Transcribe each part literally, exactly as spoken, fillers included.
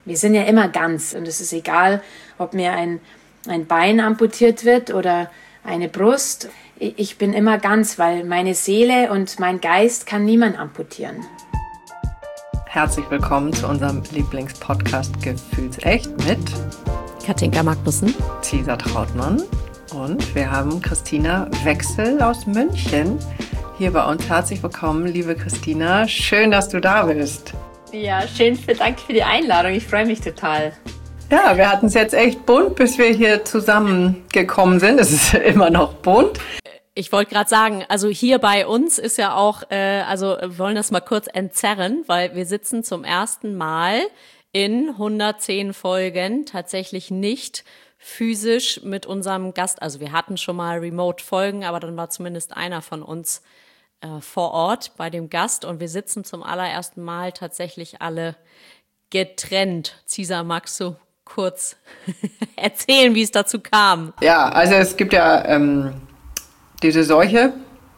Wir sind ja immer ganz und es ist egal, ob mir ein, ein Bein amputiert wird oder eine Brust. Ich bin immer ganz, weil meine Seele und mein Geist kann niemand amputieren. Herzlich willkommen zu unserem Lieblingspodcast Gefühlsecht mit Katinka Magnussen, Cesar Trautmann und wir haben Christina Wechsel aus München hier bei uns. Herzlich willkommen, liebe Christina. Schön, dass du da bist. Ja, schön, danke für die Einladung. Ich freue mich total. Ja, wir hatten es jetzt echt bunt, bis wir hier zusammengekommen sind. Es ist immer noch bunt. Ich wollte gerade sagen, also hier bei uns ist ja auch, äh, also wir wollen das mal kurz entzerren, weil wir sitzen zum ersten Mal in hundertzehn Folgen tatsächlich nicht physisch mit unserem Gast. Also wir hatten schon mal Remote-Folgen, aber dann war zumindest einer von uns äh, vor Ort bei dem Gast und wir sitzen zum allerersten Mal tatsächlich alle getrennt. Cesar, magst du kurz erzählen, wie es dazu kam? Ja, also es gibt ja ähm, diese Seuche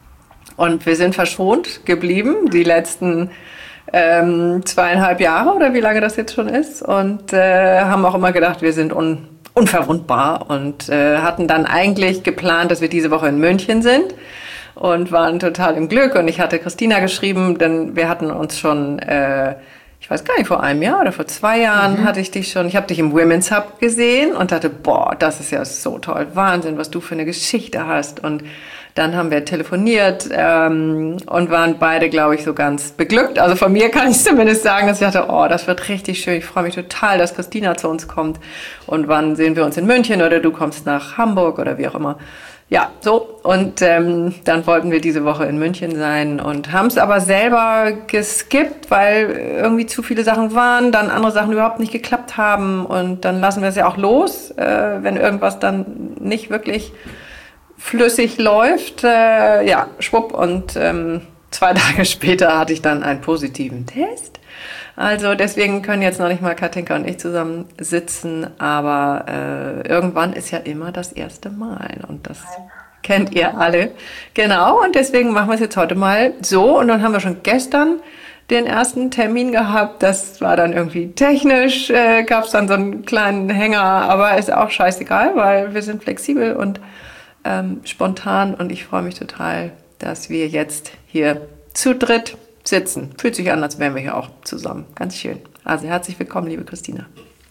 und wir sind verschont geblieben die letzten ähm, zweieinhalb Jahre oder wie lange das jetzt schon ist und äh, haben auch immer gedacht, wir sind un- unverwundbar und äh, hatten dann eigentlich geplant, dass wir diese Woche in München sind und waren total im Glück und ich hatte Christina geschrieben, denn wir hatten uns schon äh, ich weiß gar nicht, vor einem Jahr oder vor zwei Jahren mhm. hatte ich dich schon, ich habe dich im Women's Hub gesehen und dachte, boah, das ist ja so toll, Wahnsinn, was du für eine Geschichte hast. Und dann haben wir telefoniert ähm, und waren beide, glaube ich, so ganz beglückt. Also von mir kann ich zumindest sagen, dass ich dachte, oh, das wird richtig schön. Ich freue mich total, dass Christina zu uns kommt. Und wann sehen wir uns in München oder du kommst nach Hamburg oder wie auch immer. Ja, so. Und ähm, dann wollten wir diese Woche in München sein und haben es aber selber geskippt, weil irgendwie zu viele Sachen waren, dann andere Sachen überhaupt nicht geklappt haben. Und dann lassen wir es ja auch los, äh, wenn irgendwas dann nicht wirklich flüssig läuft. Äh, ja, schwupp. Und ähm, zwei Tage später hatte ich dann einen positiven Test. Also deswegen können jetzt noch nicht mal Katinka und ich zusammen sitzen, aber äh, irgendwann ist ja immer das erste Mal und das kennt ihr alle. Genau, und deswegen machen wir es jetzt heute mal so und dann haben wir schon gestern den ersten Termin gehabt. Das war dann irgendwie technisch, äh, gab es dann so einen kleinen Hänger, aber ist auch scheißegal, weil wir sind flexibel und ähm, spontan und ich freue mich total, dass wir jetzt hier zu dritt sitzen. Fühlt sich an, als wären wir hier auch zusammen. Ganz schön. Also herzlich willkommen, liebe Christina.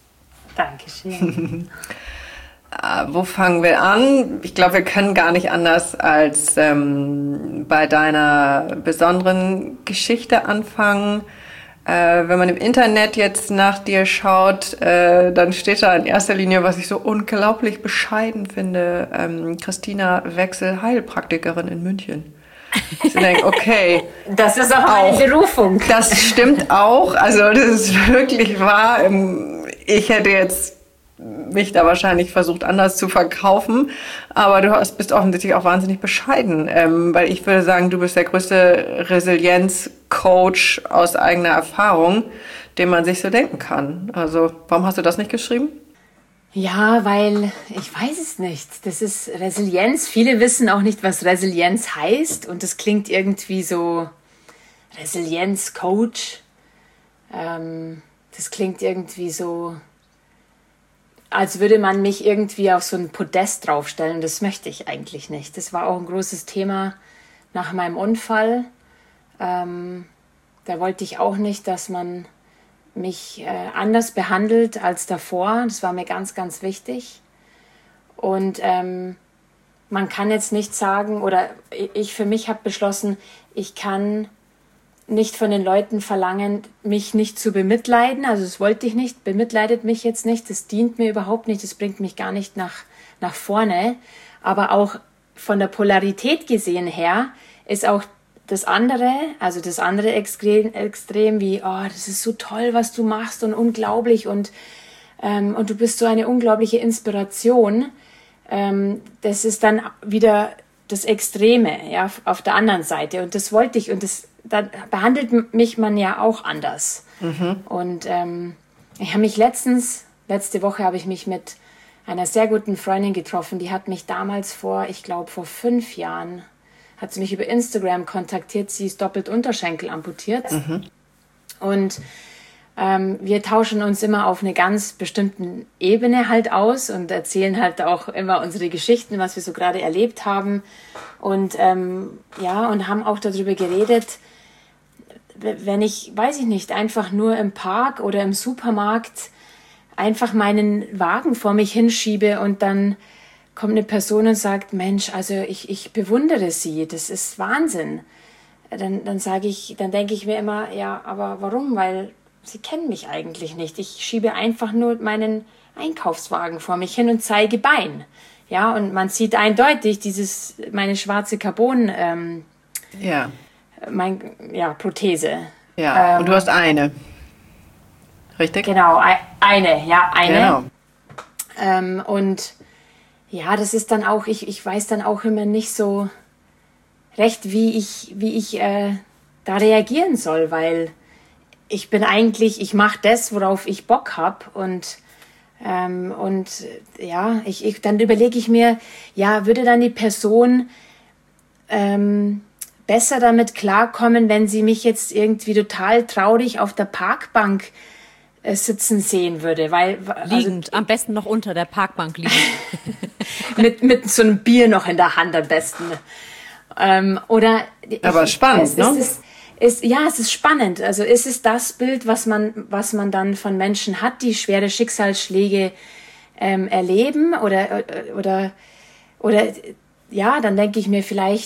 Dankeschön. äh, wo fangen wir an? Ich glaube, wir können gar nicht anders als ähm, bei deiner besonderen Geschichte anfangen. Äh, wenn man im Internet jetzt nach dir schaut, äh, dann steht da in erster Linie, was ich so unglaublich bescheiden finde, ähm, Christina Wechsel, Heilpraktikerin in München. Ich denke, okay. Das ist auch eine Berufung. Das stimmt auch. Also das ist wirklich wahr. Ich hätte jetzt mich da wahrscheinlich versucht, anders zu verkaufen. Aber du hast, bist offensichtlich auch wahnsinnig bescheiden. Ähm, weil ich würde sagen, du bist der größte Resilienz-Coach aus eigener Erfahrung, den man sich so denken kann. Also warum hast du das nicht geschrieben? Ja, weil ich weiß es nicht. Das ist Resilienz. Viele wissen auch nicht, was Resilienz heißt. Und das klingt irgendwie so Resilienz-Coach. Ähm, das klingt irgendwie so, als würde man mich irgendwie auf so ein Podest draufstellen. Das möchte ich eigentlich nicht. Das war auch ein großes Thema nach meinem Unfall. Ähm, da wollte ich auch nicht, dass man mich äh, anders behandelt als davor. Das war mir ganz, ganz wichtig. Und ähm, man kann jetzt nicht sagen, oder ich für mich habe beschlossen, ich kann nicht von den Leuten verlangen, mich nicht zu bemitleiden. Also das wollte ich nicht. Bemitleidet mich jetzt nicht. Das dient mir überhaupt nicht. Das bringt mich gar nicht nach, nach vorne. Aber auch von der Polarität gesehen her ist auch das andere, also das andere Extrem, Extrem wie, oh, das ist so toll, was du machst und unglaublich und, ähm, und du bist so eine unglaubliche Inspiration. Ähm, das ist dann wieder das Extreme, ja, auf der anderen Seite. Und das wollte ich und das, da behandelt mich man ja auch anders. Mhm. Und ähm, ich habe mich letztens, letzte Woche habe ich mich mit einer sehr guten Freundin getroffen, die hat mich damals vor, ich glaube vor fünf Jahren, hat sie mich über Instagram kontaktiert, sie ist doppelt Unterschenkel amputiert. Mhm. Und Ähm, wir tauschen uns immer auf eine ganz bestimmten Ebene halt aus und erzählen halt auch immer unsere Geschichten, was wir so gerade erlebt haben. Und ähm, ja, und haben auch darüber geredet, wenn ich, weiß ich nicht, einfach nur im Park oder im Supermarkt einfach meinen Wagen vor mich hinschiebe und dann kommt eine Person und sagt, Mensch, also ich, ich bewundere Sie, das ist Wahnsinn. Dann, dann sage ich, dann denke ich mir immer, ja, aber warum? Weil Sie kennen mich eigentlich nicht. Ich schiebe einfach nur meinen Einkaufswagen vor mich hin und zeige Bein. Ja, und man sieht eindeutig dieses, meine schwarze Carbon, ähm, ja. mein, ja, Prothese. Ja, ähm, und du hast eine. Richtig? Genau, eine, ja, eine. Genau. Ähm, und ja, das ist dann auch, ich, ich weiß dann auch immer nicht so recht, wie ich, wie ich äh, da reagieren soll, weil ich bin eigentlich, ich mache das, worauf ich Bock habe und ähm, und ja, ich, ich dann überlege ich mir, ja, würde dann die Person ähm, besser damit klarkommen, wenn sie mich jetzt irgendwie total traurig auf der Parkbank äh, sitzen sehen würde, weil also, liegend, am besten noch unter der Parkbank liegend. mit mit so einem Bier noch in der Hand am besten. Ähm, oder aber ich, spannend, es, ne? Es ist, ist, ja, es ist spannend. Also ist es das Bild, was man, was man dann von Menschen hat, die schwere Schicksalsschläge ähm, erleben oder, oder, oder, ja, dann denke ich mir, vielleicht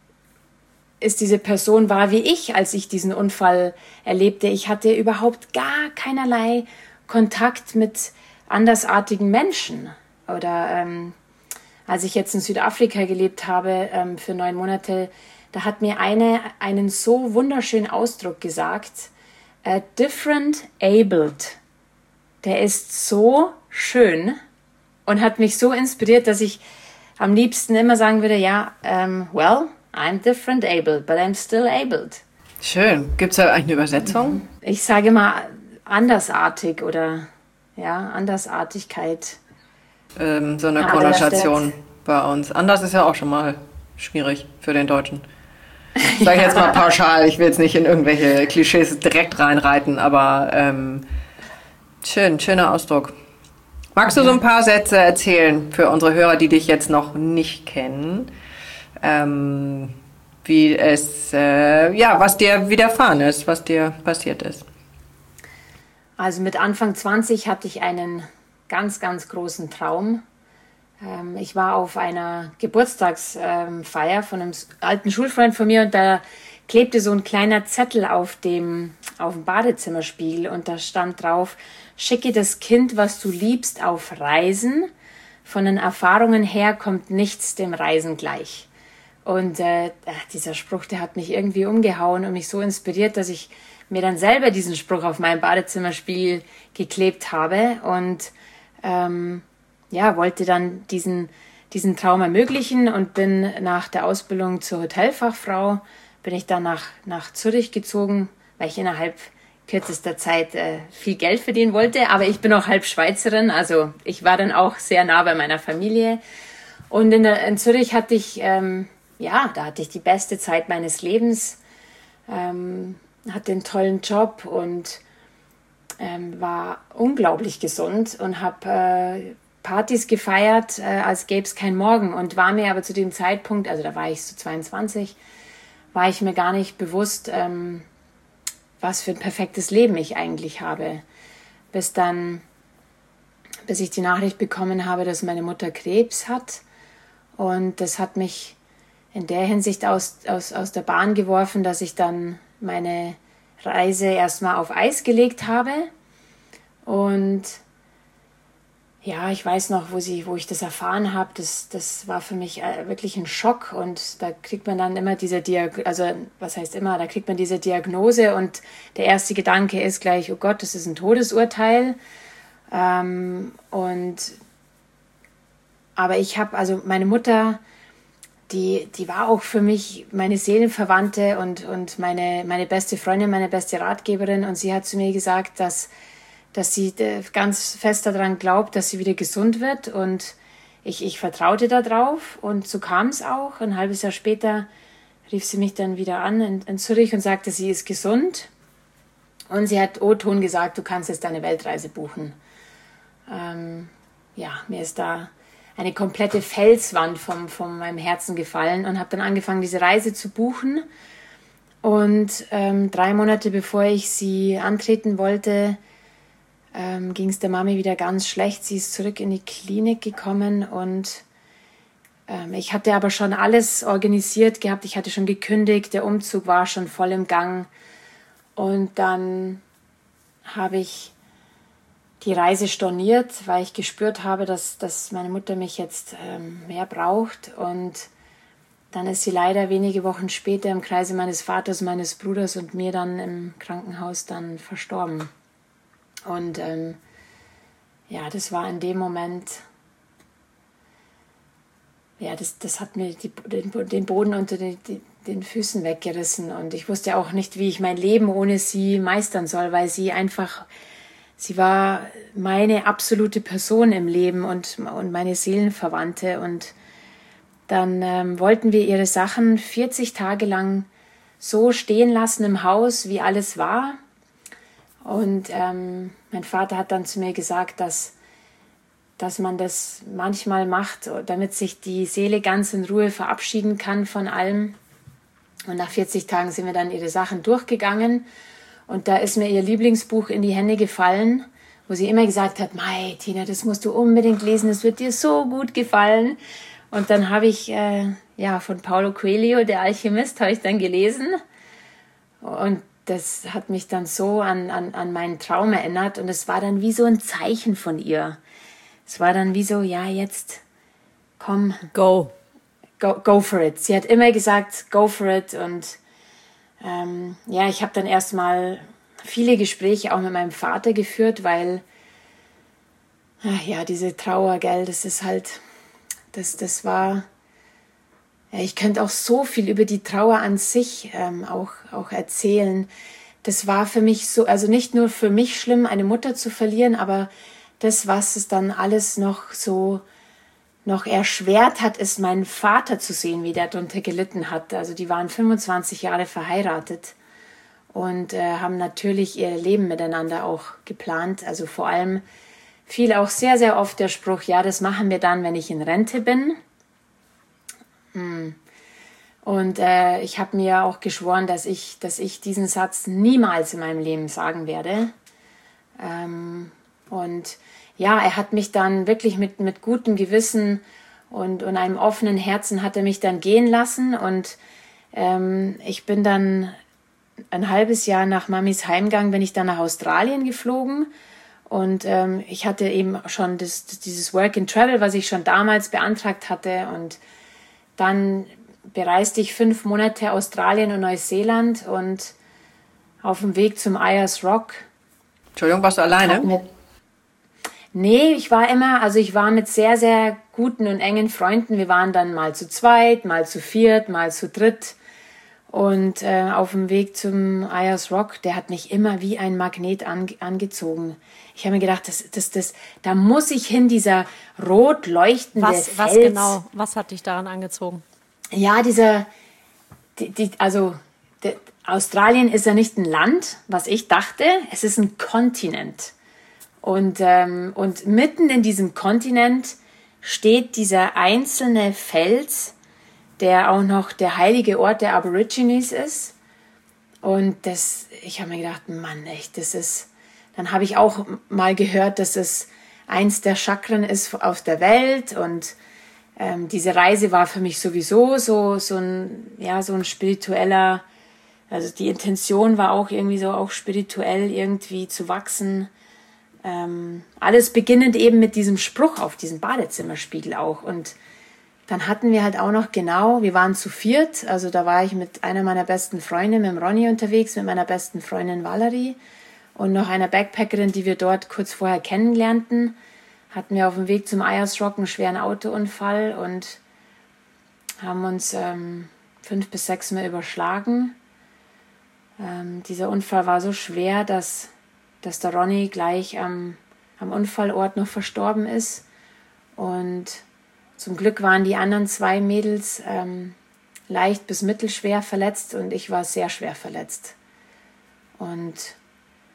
ist diese Person wahr wie ich, als ich diesen Unfall erlebte. Ich hatte überhaupt gar keinerlei Kontakt mit andersartigen Menschen. Oder ähm, als ich jetzt in Südafrika gelebt habe ähm, für neun Monate, da hat mir eine einen so wunderschönen Ausdruck gesagt, uh, different abled. Der ist so schön und hat mich so inspiriert, dass ich am liebsten immer sagen würde, ja, um, well, I'm different abled, but I'm still abled. Schön. Gibt es da eigentlich eine Übersetzung? Ich sage mal andersartig oder ja, Andersartigkeit. Ähm, so eine Ja, Konnotation bei uns. Anders ist ja auch schon mal schwierig für den Deutschen. Sag ich jetzt mal pauschal, ich will jetzt nicht in irgendwelche Klischees direkt reinreiten, aber ähm, schön, schöner Ausdruck. Magst du so ein paar Sätze erzählen für unsere Hörer, die dich jetzt noch nicht kennen, ähm, wie es, äh, ja, was dir widerfahren ist, was dir passiert ist? Also mit Anfang zwanzig hatte ich einen ganz, ganz großen Traum. Ich war auf einer Geburtstagsfeier von einem alten Schulfreund von mir und da klebte so ein kleiner Zettel auf dem, auf dem Badezimmerspiegel und da stand drauf, schicke das Kind, was du liebst, auf Reisen. Von den Erfahrungen her kommt nichts dem Reisen gleich. Und äh, dieser Spruch, der hat mich irgendwie umgehauen und mich so inspiriert, dass ich mir dann selber diesen Spruch auf meinem Badezimmerspiegel geklebt habe und ähm, ja, wollte dann diesen, diesen Traum ermöglichen und bin nach der Ausbildung zur Hotelfachfrau, bin ich dann nach, nach Zürich gezogen, weil ich innerhalb kürzester Zeit äh, viel Geld verdienen wollte. Aber ich bin auch halb Schweizerin, also ich war dann auch sehr nah bei meiner Familie. Und in, der, in Zürich hatte ich, ähm, ja, da hatte ich die beste Zeit meines Lebens, ähm, hatte einen tollen Job und ähm, war unglaublich gesund und habe äh, Partys gefeiert, äh, als gäbe es kein Morgen und war mir aber zu dem Zeitpunkt, also da war ich so zweiundzwanzig, war ich mir gar nicht bewusst, ähm, was für ein perfektes Leben ich eigentlich habe. Bis dann, bis ich die Nachricht bekommen habe, dass meine Mutter Krebs hat und das hat mich in der Hinsicht aus, aus, aus der Bahn geworfen, dass ich dann meine Reise erstmal auf Eis gelegt habe und ja, ich weiß noch, wo, sie, wo ich das erfahren habe, das, das war für mich wirklich ein Schock und da kriegt man dann immer diese Diagnose, also was heißt immer, da kriegt man diese Diagnose und der erste Gedanke ist gleich, oh Gott, das ist ein Todesurteil ähm, und aber ich habe, also meine Mutter, die, die war auch für mich meine Seelenverwandte und, und meine, meine beste Freundin, meine beste Ratgeberin und sie hat zu mir gesagt, dass dass sie ganz fest daran glaubt, dass sie wieder gesund wird und ich, ich vertraute darauf und so kam es auch. Ein halbes Jahr später rief sie mich dann wieder an in, in Zürich und sagte, sie ist gesund Und sie hat O-Ton gesagt, du kannst jetzt deine Weltreise buchen. Ähm, ja, mir ist da eine komplette Felswand vom, von meinem Herzen gefallen und habe dann angefangen, diese Reise zu buchen. Und ähm, drei Monate bevor ich sie antreten wollte, ähm, ging es der Mami wieder ganz schlecht. Sie ist zurück in die Klinik gekommen und ähm, ich hatte aber schon alles organisiert gehabt. Ich hatte schon gekündigt, der Umzug war schon voll im Gang. Und dann habe ich die Reise storniert, weil ich gespürt habe, dass, dass meine Mutter mich jetzt ähm, mehr braucht. Und dann ist sie leider wenige Wochen später im Kreise meines Vaters, meines Bruders und mir dann im Krankenhaus dann verstorben. Und ähm, ja, das war in dem Moment, ja, das, das hat mir die, den, den Boden unter die, die, den Füßen weggerissen. Und ich wusste auch nicht, wie ich mein Leben ohne sie meistern soll, weil sie einfach, sie war meine absolute Person im Leben und, und meine Seelenverwandte. Und dann ähm, wollten wir ihre Sachen vierzig Tage lang so stehen lassen im Haus, wie alles war. Und ähm, mein Vater hat dann zu mir gesagt, dass, dass man das manchmal macht, damit sich die Seele ganz in Ruhe verabschieden kann von allem. Und nach vierzig Tagen sind wir dann ihre Sachen durchgegangen. Und da ist mir ihr Lieblingsbuch in die Hände gefallen, wo sie immer gesagt hat, Mei, Tina, das musst du unbedingt lesen, das wird dir so gut gefallen. Und dann habe ich, äh, ja, von Paulo Coelho, Der Alchemist, habe ich dann gelesen. Und das hat mich dann so an, an, an meinen Traum erinnert. Und es war dann wie so ein Zeichen von ihr. Es war dann wie so, ja, jetzt, komm. Go. Go, go for it. Sie hat immer gesagt, go for it. Und ähm, ja, ich habe dann erstmal viele Gespräche auch mit meinem Vater geführt, weil, ach ja, diese Trauer, gell, das ist halt... Das, das war, ja, ich könnte auch so viel über die Trauer an sich ähm, auch, auch erzählen. Das war für mich so, also nicht nur für mich schlimm, eine Mutter zu verlieren, aber das, was es dann alles noch so noch erschwert hat, ist meinen Vater zu sehen, wie der darunter gelitten hat. Also die waren fünfundzwanzig Jahre verheiratet und äh, haben natürlich ihr Leben miteinander auch geplant. Also vor allem fiel auch sehr, sehr oft der Spruch, ja, das machen wir dann, wenn ich in Rente bin. Und äh, ich habe mir auch geschworen, dass ich, dass ich diesen Satz niemals in meinem Leben sagen werde. Ähm, und ja, er hat mich dann wirklich mit, mit gutem Gewissen und, und einem offenen Herzen hat er mich dann gehen lassen. Und ähm, ich bin dann ein halbes Jahr nach Mamis Heimgang, bin ich dann nach Australien geflogen. Und ähm, ich hatte eben schon das, das, dieses Work and Travel, was ich schon damals beantragt hatte. Und dann bereiste ich fünf Monate Australien und Neuseeland. Und auf dem Weg zum Ayers Rock. Entschuldigung, warst du alleine? Wir, nee, ich war immer, also ich war mit sehr, sehr guten und engen Freunden. Wir waren dann mal zu zweit, mal zu viert, mal zu dritt. Und äh, auf dem Weg zum Ayers Rock, der hat mich immer wie ein Magnet ange- angezogen. Ich habe mir gedacht, das, das, das, da muss ich hin, dieser rot leuchtende was, Fels. Was genau, was hat dich daran angezogen? Ja, dieser, die, die, also die, Australien ist ja nicht ein Land, was ich dachte, es ist ein Kontinent. Und, ähm, und mitten in diesem Kontinent steht dieser einzelne Fels, der auch noch der heilige Ort der Aborigines ist. Und das, ich habe mir gedacht, Mann, echt, das ist, dann habe ich auch mal gehört, dass es eins der Chakren ist auf der Welt. Und ähm, diese Reise war für mich sowieso so, so ein, ja, so ein spiritueller, also die Intention war auch irgendwie so, auch spirituell irgendwie zu wachsen. Ähm, alles beginnend eben mit diesem Spruch auf diesem Badezimmerspiegel auch. Und dann hatten wir halt auch noch genau, wir waren zu viert, also da war ich mit einer meiner besten Freundinnen, mit dem Ronny unterwegs, mit meiner besten Freundin Valerie und noch einer Backpackerin, die wir dort kurz vorher kennenlernten, hatten wir auf dem Weg zum Ayers Rock einen schweren Autounfall und haben uns ähm, fünf bis sechs Mal überschlagen. Ähm, dieser Unfall war so schwer, dass, dass der Ronny gleich am, am Unfallort noch verstorben ist und zum Glück waren die anderen zwei Mädels ähm, leicht bis mittelschwer verletzt und ich war sehr schwer verletzt. Und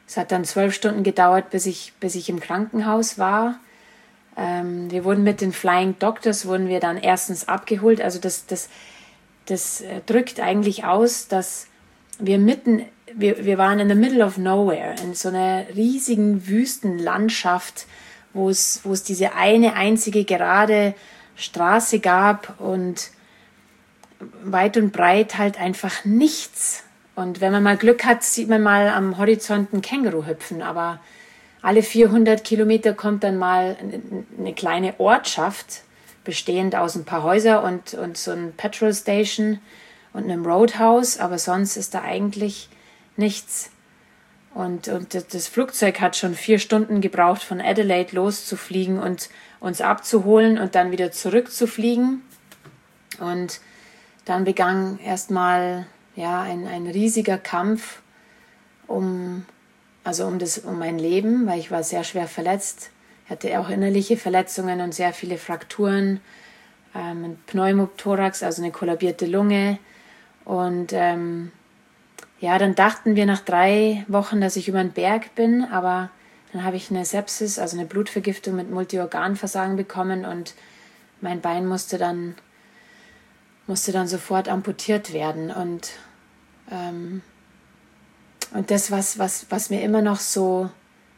Es hat dann zwölf Stunden gedauert, bis ich, bis ich im Krankenhaus war. Ähm, wir wurden mit den Flying Doctors, wurden wir dann erstens abgeholt. Also das, das, das drückt eigentlich aus, dass wir mitten, wir, wir waren in the middle of nowhere, in so einer riesigen Wüstenlandschaft, wo es, wo es diese eine einzige gerade Straße gab und weit und breit halt einfach nichts. Und wenn man mal Glück hat, sieht man mal am Horizont ein Känguru hüpfen, aber alle vierhundert Kilometer kommt dann mal eine kleine Ortschaft, bestehend aus ein paar Häusern und, und so ein Petrol Station und einem Roadhouse, aber sonst ist da eigentlich nichts. Und, und das Flugzeug hat schon vier Stunden gebraucht, von Adelaide loszufliegen und uns abzuholen und dann wieder zurückzufliegen. Und dann begann erstmal ja, ein, ein riesiger Kampf um, also um, das, um mein Leben, weil ich war sehr schwer verletzt. Ich hatte auch innerliche Verletzungen und sehr viele Frakturen, ähm, ein Pneumothorax, also eine kollabierte Lunge. Und ähm, ja, dann dachten wir nach drei Wochen, dass ich über den Berg bin, aber dann habe ich eine Sepsis, also eine Blutvergiftung mit Multiorganversagen bekommen und mein Bein musste dann, musste dann sofort amputiert werden. Und, ähm, und das, was, was, was mir immer noch so,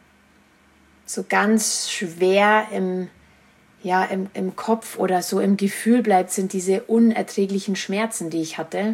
so ganz schwer im, ja, im, im Kopf oder so im Gefühl bleibt, sind diese unerträglichen Schmerzen, die ich hatte.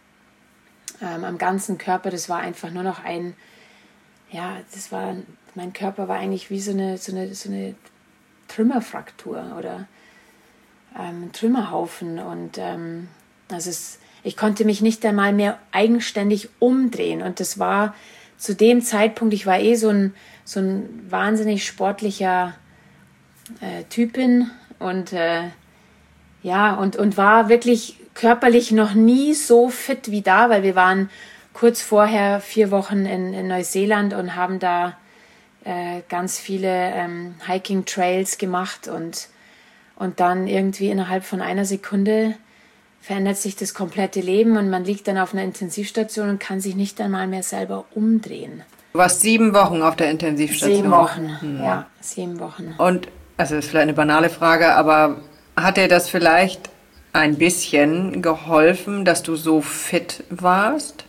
Ähm, am ganzen Körper, das war einfach nur noch ein, ja, das war, mein Körper war eigentlich wie so eine, so eine, so eine Trümmerfraktur oder ähm, ein Trümmerhaufen und ähm, also es, ich konnte mich nicht einmal mehr eigenständig umdrehen und das war zu dem Zeitpunkt, ich war eh so ein, so ein wahnsinnig sportlicher äh, Typin und äh, ja, und, und war wirklich körperlich noch nie so fit wie da, weil wir waren kurz vorher vier Wochen in, in Neuseeland und haben da äh, ganz viele ähm, Hiking-Trails gemacht und, und dann irgendwie innerhalb von einer Sekunde verändert sich das komplette Leben und man liegt dann auf einer Intensivstation und kann sich nicht einmal mehr selber umdrehen. Du warst sieben Wochen auf der Intensivstation. Sieben Wochen, hm. ja, sieben Wochen. Und, also das ist vielleicht eine banale Frage, aber hat dir das vielleicht ein bisschen geholfen, dass du so fit warst?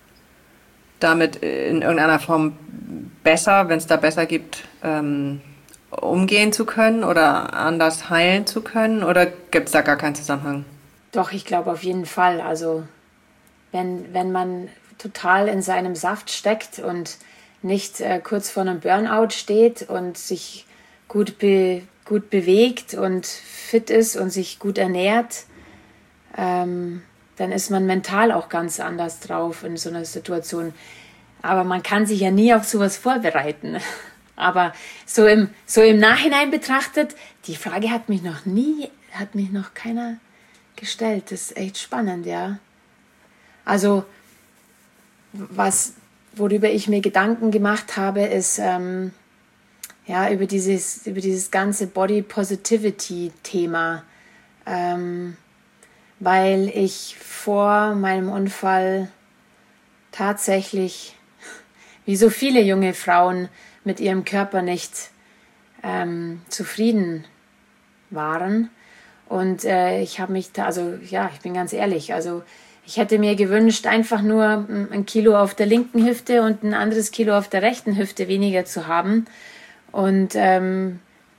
Damit in irgendeiner Form besser, wenn es da besser gibt, ähm, umgehen zu können oder anders heilen zu können? Oder gibt es da gar keinen Zusammenhang? Doch, ich glaube auf jeden Fall. Also wenn, wenn man total in seinem Saft steckt und nicht äh, kurz vor einem Burnout steht und sich gut, be, gut bewegt und fit ist und sich gut ernährt, ähm, dann ist man mental auch ganz anders drauf in so einer Situation. Aber man kann sich ja nie auf sowas vorbereiten. Aber so im, so im Nachhinein betrachtet, die Frage hat mich noch nie, hat mich noch keiner gestellt. Das ist echt spannend, ja. Also, was, worüber ich mir Gedanken gemacht habe, ist, ähm, ja, über dieses, über dieses ganze Body Positivity Thema. Ähm, weil ich vor meinem Unfall tatsächlich, wie so viele junge Frauen, mit ihrem Körper nicht ähm, zufrieden waren. Und äh, ich habe mich da, also ja, ich bin ganz ehrlich, also ich hätte mir gewünscht, einfach nur ein Kilo auf der linken Hüfte und ein anderes Kilo auf der rechten Hüfte weniger zu haben. Und ähm,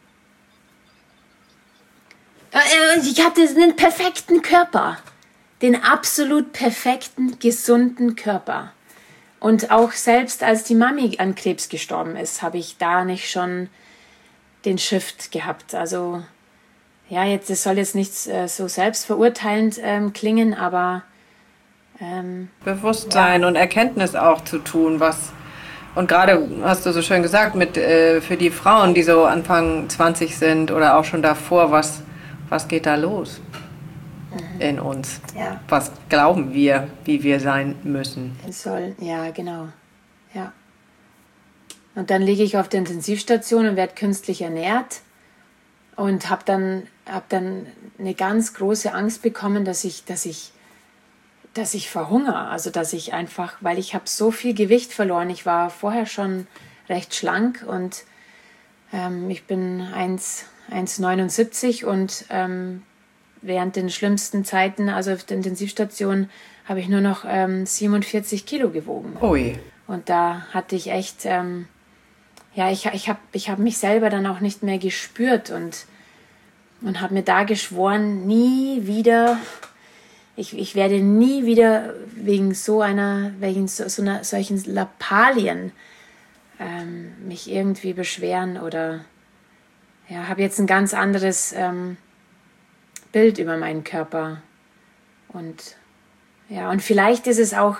ich hatte einen perfekten Körper, den absolut perfekten, gesunden Körper. Und auch selbst als die Mami an Krebs gestorben ist, habe ich da nicht schon den Shift gehabt. Also ja, jetzt, das soll jetzt nicht äh, so selbstverurteilend ähm, klingen, aber ähm, Bewusstsein ja. Und Erkenntnis auch zu tun, was und gerade hast du so schön gesagt, mit äh, für die Frauen, die so Anfang zwanzig sind oder auch schon davor, was Was geht da los mhm. in uns? Ja. Was glauben wir, wie wir sein müssen? Es soll, ja, genau. Ja. Und dann liege ich auf der Intensivstation und werde künstlich ernährt und habe dann, hab dann eine ganz große Angst bekommen, dass ich, dass ich dass ich verhungere. Also dass ich einfach, weil ich habe so viel Gewicht verloren. Ich war vorher schon recht schlank und ähm, ich bin eins Komma neunundsiebzig und ähm, während den schlimmsten Zeiten, also auf der Intensivstation, habe ich nur noch ähm, siebenundvierzig Kilo gewogen. Ui. Und da hatte ich echt, ähm, ja, ich, ich habe ich hab mich selber dann auch nicht mehr gespürt und, und habe mir da geschworen, nie wieder, ich, ich werde nie wieder wegen so einer, wegen so, so einer, solchen Lappalien ähm, mich irgendwie beschweren oder ja, habe jetzt ein ganz anderes ähm, Bild über meinen Körper. Und ja, und vielleicht ist es auch,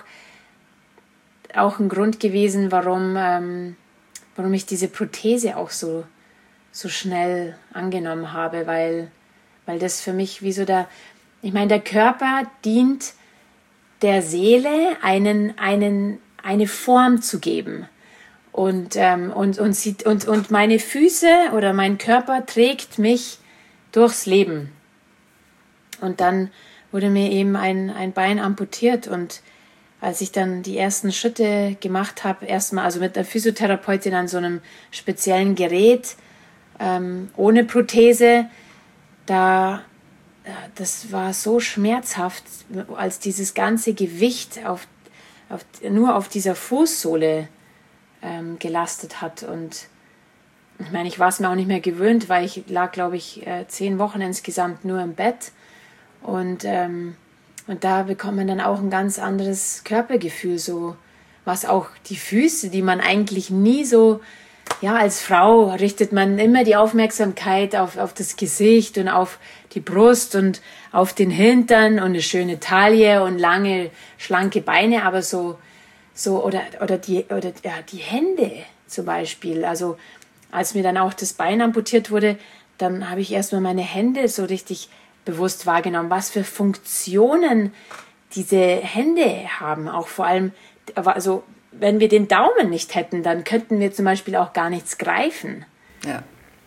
auch ein Grund gewesen, warum, ähm, warum ich diese Prothese auch so, so schnell angenommen habe, weil, weil das für mich wie so der, ich meine, der Körper dient der Seele, einen, einen, eine Form zu geben. Und, ähm, und, und, sie, und, und meine Füße oder mein Körper trägt mich durchs Leben. Und dann wurde mir eben ein, ein Bein amputiert. Und als ich dann die ersten Schritte gemacht habe, erstmal also mit einer Physiotherapeutin an so einem speziellen Gerät, ähm, ohne Prothese, da, das war so schmerzhaft, als dieses ganze Gewicht auf, auf, nur auf dieser Fußsohle ähm, gelastet hat. Und ich meine, ich war es mir auch nicht mehr gewöhnt, weil ich lag, glaube ich, äh, zehn Wochen insgesamt nur im Bett. Und, ähm, und da bekommt man dann auch ein ganz anderes Körpergefühl, so was auch die Füße, die man eigentlich nie so, ja, als Frau richtet man immer die Aufmerksamkeit auf, auf das Gesicht und auf die Brust und auf den Hintern und eine schöne Taille und lange, schlanke Beine, aber so, so oder, oder, die, oder ja, die Hände zum Beispiel. Also als mir dann auch das Bein amputiert wurde, dann habe ich erstmal meine Hände so richtig bewusst wahrgenommen, was für Funktionen diese Hände haben. Auch vor allem, also wenn wir den Daumen nicht hätten, dann könnten wir zum Beispiel auch gar nichts greifen. Ja.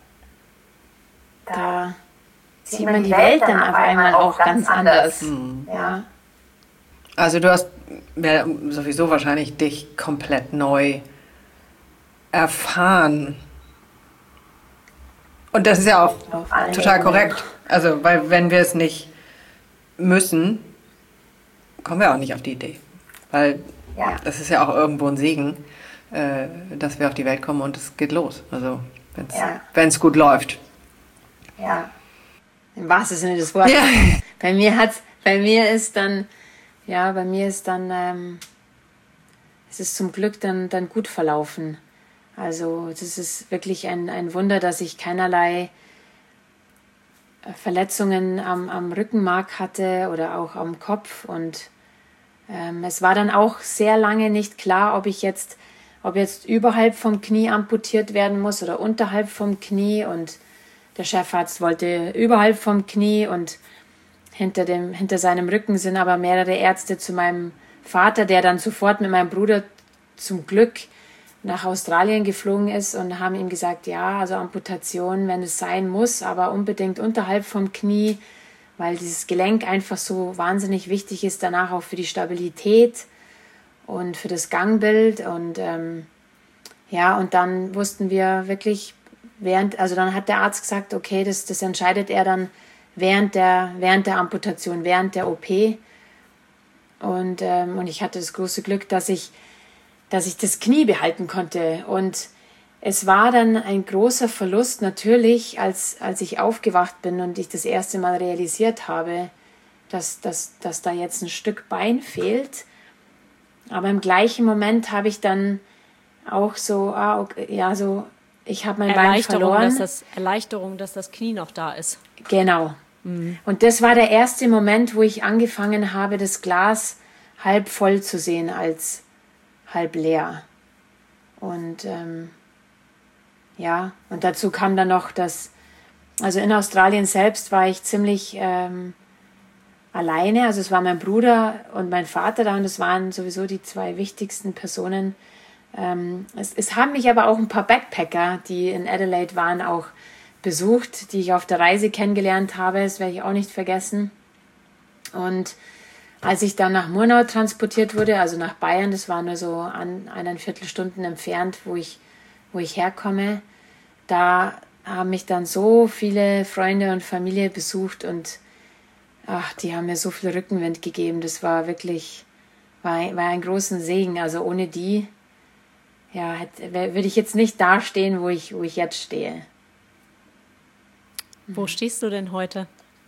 Da sieht man die Welt dann auf einmal auch ganz anders. Mhm. Ja. Also du hast ja, sowieso wahrscheinlich dich komplett neu erfahren. Und das ist ja auch total korrekt. Also, weil wenn wir es nicht müssen, kommen wir auch nicht auf die Idee. Weil ja. das ist ja auch irgendwo ein Segen, äh, dass wir auf die Welt kommen und es geht los. Also, wenn es ja. gut läuft. Ja. Im wahrsten Sinne des Wortes. Ja. Bei mir hat's, bei mir ist dann, ja, bei mir ist dann, ähm, es ist zum Glück dann, dann gut verlaufen. Also das ist wirklich ein, ein Wunder, dass ich keinerlei Verletzungen am, am Rückenmark hatte oder auch am Kopf. Und ähm, es war dann auch sehr lange nicht klar, ob ich jetzt, ob jetzt überhalb vom Knie amputiert werden muss oder unterhalb vom Knie. Und der Chefarzt wollte überhalb vom Knie und hinter, dem, hinter seinem Rücken sind aber mehrere Ärzte zu meinem Vater, der dann sofort mit meinem Bruder zum Glück nach Australien geflogen ist und haben ihm gesagt, ja, also Amputation, wenn es sein muss, aber unbedingt unterhalb vom Knie, weil dieses Gelenk einfach so wahnsinnig wichtig ist, danach auch für die Stabilität und für das Gangbild. Und ähm, ja, und dann wussten wir wirklich, während, also dann hat der Arzt gesagt, okay, das, das entscheidet er dann während der, während der Amputation, während der O P. Und, ähm, und ich hatte das große Glück, dass ich dass ich das Knie behalten konnte. Und es war dann ein großer Verlust natürlich, als, als ich aufgewacht bin und ich das erste Mal realisiert habe, dass, dass, dass da jetzt ein Stück Bein fehlt. Aber im gleichen Moment habe ich dann auch so, ah, okay, ja, so, ich habe mein Bein verloren. Dass das, Erleichterung, dass das Knie noch da ist. Genau. Mhm. Und das war der erste Moment, wo ich angefangen habe, das Glas halb voll zu sehen als halb leer. Und ähm, ja, und dazu kam dann noch, dass, also in Australien selbst war ich ziemlich ähm, alleine, also es war mein Bruder und mein Vater da und das waren sowieso die zwei wichtigsten Personen. Ähm, es, es haben mich aber auch ein paar Backpacker, die in Adelaide waren, auch besucht, die ich auf der Reise kennengelernt habe, das werde ich auch nicht vergessen. Und als ich dann nach Murnau transportiert wurde, also nach Bayern, das war nur so an eineinviertel Stunden entfernt, wo ich, wo ich herkomme, da haben mich dann so viele Freunde und Familie besucht und ach, die haben mir so viel Rückenwind gegeben. Das war wirklich, war, war ein großer Segen. Also ohne die, ja, hätte, würde ich jetzt nicht da stehen, wo ich, wo ich jetzt stehe. Wo stehst du denn heute?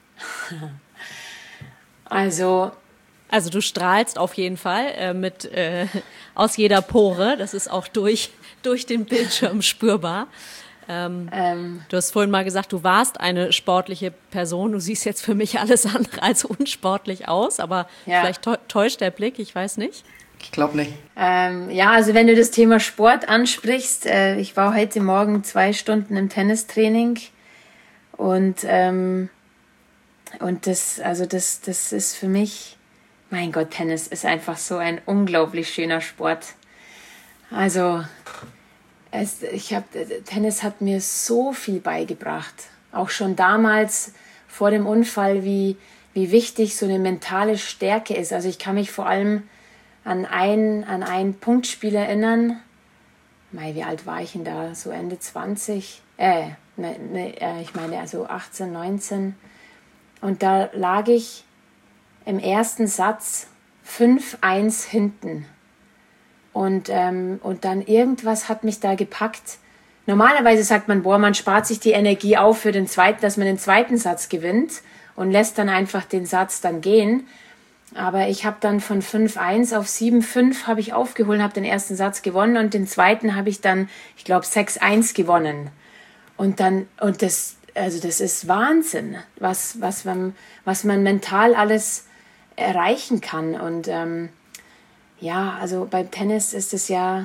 Also, also du strahlst auf jeden Fall äh, mit äh, aus jeder Pore. Das ist auch durch, durch den Bildschirm spürbar. Ähm, ähm, du hast vorhin mal gesagt, du warst eine sportliche Person. Du siehst jetzt für mich alles andere als unsportlich aus, aber ja. Vielleicht täuscht der Blick, ich weiß nicht. Ich glaube nicht. Ähm, ja, also wenn du das Thema Sport ansprichst, äh, ich war heute Morgen zwei Stunden im Tennistraining und ähm, und das, also das, das ist für mich, mein Gott, Tennis ist einfach so ein unglaublich schöner Sport. Also Es, ich hab, Tennis hat mir so viel beigebracht. Auch schon damals vor dem Unfall, wie, wie wichtig so eine mentale Stärke ist. Also ich kann mich vor allem an ein, an ein Punktspiel erinnern. Mei, wie alt war ich denn da? So Ende zwanzig? Äh, ne, ne, ich meine also achtzehn, neunzehn. Und da lag ich im ersten Satz fünf eins hinten. Und, ähm, und dann irgendwas hat mich da gepackt. Normalerweise sagt man, boah, man spart sich die Energie auf für den zweiten, dass man den zweiten Satz gewinnt und lässt dann einfach den Satz dann gehen. Aber ich habe dann von fünf eins auf sieben fünf habe ich aufgeholt, habe den ersten Satz gewonnen und den zweiten habe ich dann, ich glaube, sechs eins gewonnen. Und dann, und das, also das ist Wahnsinn, was, was, man, was man mental alles erreichen kann. Und ähm, ja, also beim Tennis ist es ja,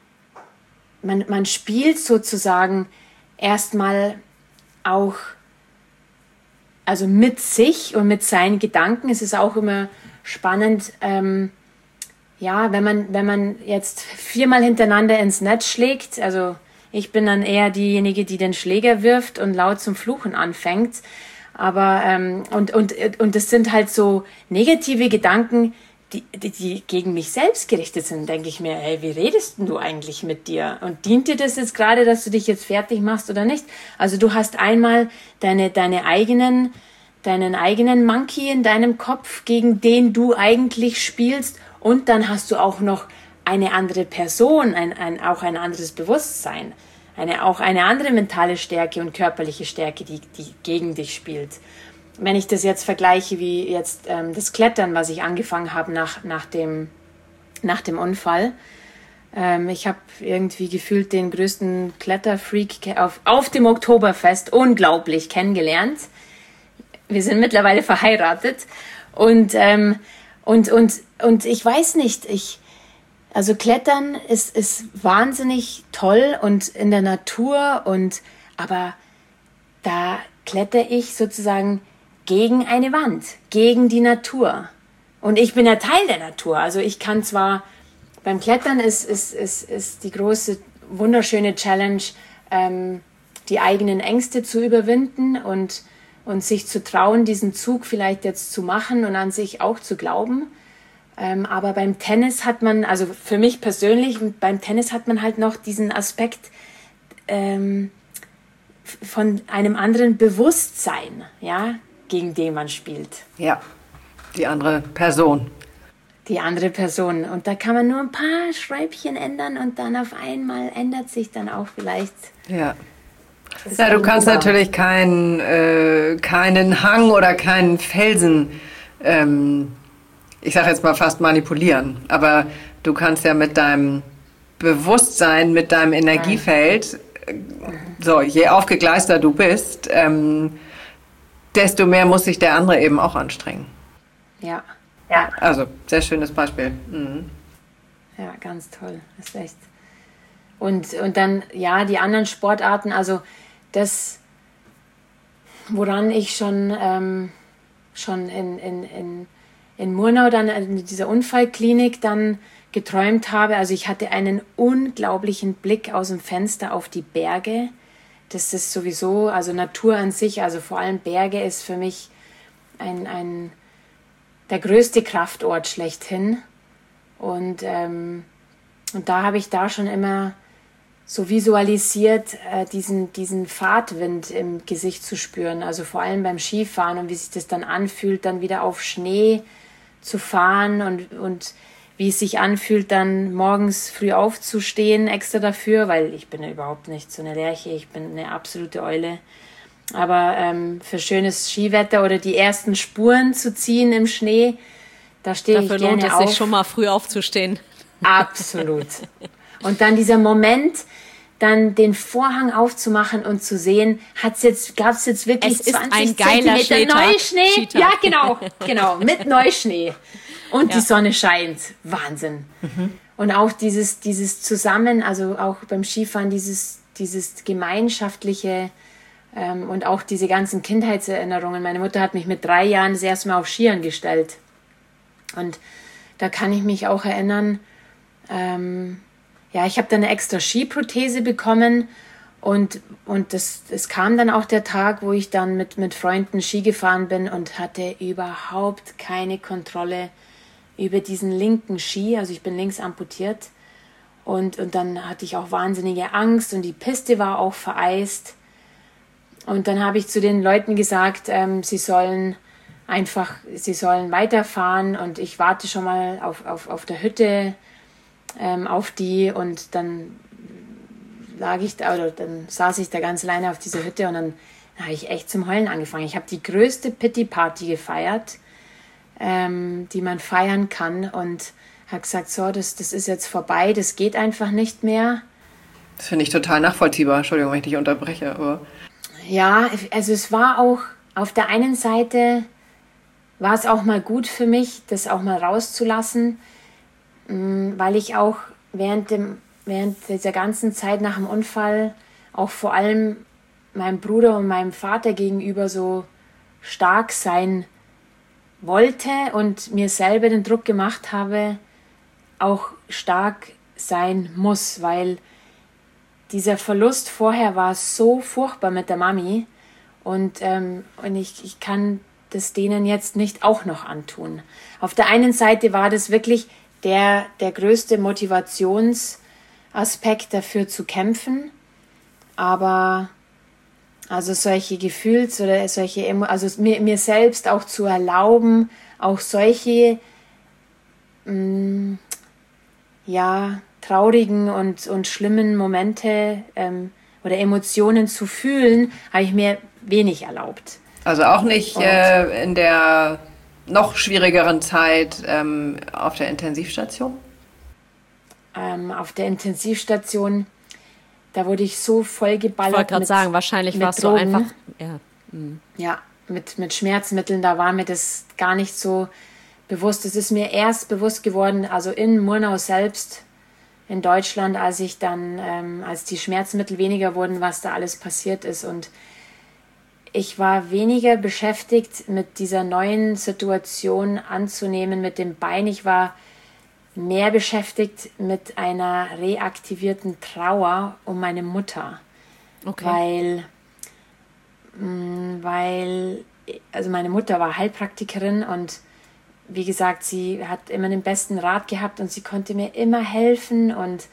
man, man spielt sozusagen erstmal auch, also mit sich und mit seinen Gedanken. Es ist auch immer spannend, ähm, ja, wenn man, wenn man jetzt viermal hintereinander ins Netz schlägt, also ich bin dann eher diejenige, die den Schläger wirft und laut zum Fluchen anfängt. Aber, ähm, und, und, und das sind halt so negative Gedanken, Die, die, die gegen mich selbst gerichtet sind, denke ich mir, hey, wie redest denn du eigentlich mit dir? Und dient dir das jetzt gerade, dass du dich jetzt fertig machst oder nicht? Also du hast einmal deine, deine eigenen, deinen eigenen Monkey in deinem Kopf, gegen den du eigentlich spielst, und dann hast du auch noch eine andere Person, ein, ein, auch ein anderes Bewusstsein, eine, auch eine andere mentale Stärke und körperliche Stärke, die, die gegen dich spielt. Wenn ich das jetzt vergleiche wie jetzt ähm, das Klettern, was ich angefangen habe nach, nach, dem, nach dem Unfall. Ähm, ich habe irgendwie gefühlt den größten Kletterfreak auf, auf dem Oktoberfest unglaublich kennengelernt. Wir sind mittlerweile verheiratet. Und, ähm, und, und, und ich weiß nicht, ich, also Klettern ist, ist wahnsinnig toll und in der Natur. Und, aber da kletter ich sozusagen gegen eine Wand, gegen die Natur. Und ich bin ja Teil der Natur. Also ich kann zwar, beim Klettern ist, ist, ist, ist die große, wunderschöne Challenge, ähm, die eigenen Ängste zu überwinden und, und sich zu trauen, diesen Zug vielleicht jetzt zu machen und an sich auch zu glauben. Ähm, aber beim Tennis hat man, also für mich persönlich, beim Tennis hat man halt noch diesen Aspekt, ähm, von einem anderen Bewusstsein, ja, gegen den man spielt. Ja, die andere Person. Die andere Person. Und da kann man nur ein paar Schräubchen ändern und dann auf einmal ändert sich dann auch vielleicht. Ja, ja, du kannst natürlich keinen, äh, keinen Hang oder keinen Felsen, ähm, ich sage jetzt mal fast manipulieren, aber du kannst ja mit deinem Bewusstsein, mit deinem Energiefeld, so, je aufgegleister du bist, ähm, desto mehr muss sich der andere eben auch anstrengen. Ja. Ja. Also, sehr schönes Beispiel. Mhm. Ja, ganz toll. Das ist echt. Und, und dann, ja, die anderen Sportarten, also das, woran ich schon, ähm, schon in, in, in, in Murnau, dann in dieser Unfallklinik dann geträumt habe, also ich hatte einen unglaublichen Blick aus dem Fenster auf die Berge. Das ist sowieso, also Natur an sich, also vor allem Berge ist für mich ein, ein der größte Kraftort schlechthin. Und, ähm, und da habe ich da schon immer so visualisiert, äh, diesen, diesen Fahrtwind im Gesicht zu spüren. Also vor allem beim Skifahren und wie sich das dann anfühlt, dann wieder auf Schnee zu fahren und, und wie es sich anfühlt, dann morgens früh aufzustehen extra dafür, weil ich bin ja überhaupt nicht so eine Lerche, ich bin eine absolute Eule. Aber ähm, für schönes Skiwetter oder die ersten Spuren zu ziehen im Schnee, da stehe ich gerne auf. Dafür lohnt es sich schon mal früh aufzustehen. Absolut. Und dann dieser Moment, dann den Vorhang aufzumachen und zu sehen, hat's jetzt, gab's jetzt wirklich es ist zwanzig ein geiler Zentimeter Neuschnee? Skitag. Ja, genau, genau, mit Neuschnee. Und Ja. die Sonne scheint. Wahnsinn. Mhm. Und auch dieses, dieses Zusammen, also auch beim Skifahren, dieses, dieses gemeinschaftliche ähm, und auch diese ganzen Kindheitserinnerungen. Meine Mutter hat mich mit drei Jahren das erste Mal auf Skiern gestellt. Und da kann ich mich auch erinnern, ähm, ja, ich habe dann eine extra Skiprothese bekommen und, und das, das kam dann auch der Tag, wo ich dann mit, mit Freunden Ski gefahren bin und hatte überhaupt keine Kontrolle über diesen linken Ski, also ich bin links amputiert und, und dann hatte ich auch wahnsinnige Angst und die Piste war auch vereist und dann habe ich zu den Leuten gesagt, ähm, sie sollen einfach, sie sollen weiterfahren und ich warte schon mal auf, auf, auf der Hütte ähm, auf die und dann lag ich da oder dann saß ich da ganz alleine auf dieser Hütte und dann habe ich echt zum Heulen angefangen. Ich habe die größte Pity-Party gefeiert, ähm, die man feiern kann und habe gesagt, so, das, das ist jetzt vorbei, das geht einfach nicht mehr. Das finde ich total nachvollziehbar. Entschuldigung, wenn ich dich unterbreche, aber... Ja, also es war auch, auf der einen Seite war es auch mal gut für mich, das auch mal rauszulassen, weil ich auch während, dem, während dieser ganzen Zeit nach dem Unfall auch vor allem meinem Bruder und meinem Vater gegenüber so stark sein wollte und mir selber den Druck gemacht habe, auch stark sein muss, weil dieser Verlust vorher war so furchtbar mit der Mami und, ähm, und ich, ich kann das denen jetzt nicht auch noch antun. Auf der einen Seite war das wirklich der, der größte Motivationsaspekt dafür zu kämpfen, aber also solche Gefühls- oder solche, also mir, mir selbst auch zu erlauben, auch solche mh, ja, traurigen und, und schlimmen Momente ähm, oder Emotionen zu fühlen, habe ich mir wenig erlaubt. Also auch nicht äh, in der noch schwierigeren Zeit ähm, auf der Intensivstation? Ähm, auf der Intensivstation, da wurde ich so vollgeballert. Ich wollte gerade sagen, wahrscheinlich warst du einfach... Ja, mhm. ja mit, mit Schmerzmitteln, da war mir das gar nicht so bewusst. Es ist mir erst bewusst geworden, also in Murnau selbst, in Deutschland, als ich dann, ähm, als die Schmerzmittel weniger wurden, was da alles passiert ist. Und ich war weniger beschäftigt mit dieser neuen Situation anzunehmen mit dem Bein. Ich war mehr beschäftigt mit einer reaktivierten Trauer um meine Mutter. Okay. Weil, mh, weil, also meine Mutter war Heilpraktikerin und wie gesagt, sie hat immer den besten Rat gehabt und sie konnte mir immer helfen und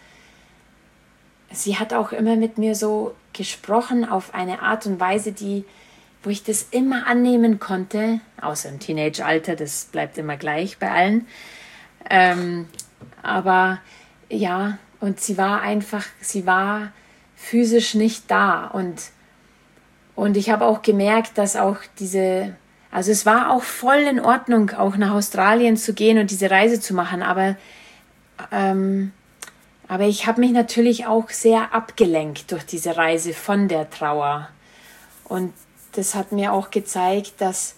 sie hat auch immer mit mir so gesprochen auf eine Art und Weise, die, wo ich das immer annehmen konnte, außer im Teenage-Alter, das bleibt immer gleich bei allen. Ähm, aber ja, und sie war einfach, sie war physisch nicht da und, und ich habe auch gemerkt, dass auch diese... Also es war auch voll in Ordnung, auch nach Australien zu gehen und diese Reise zu machen, aber, ähm, aber ich habe mich natürlich auch sehr abgelenkt durch diese Reise von der Trauer. Und das hat mir auch gezeigt, dass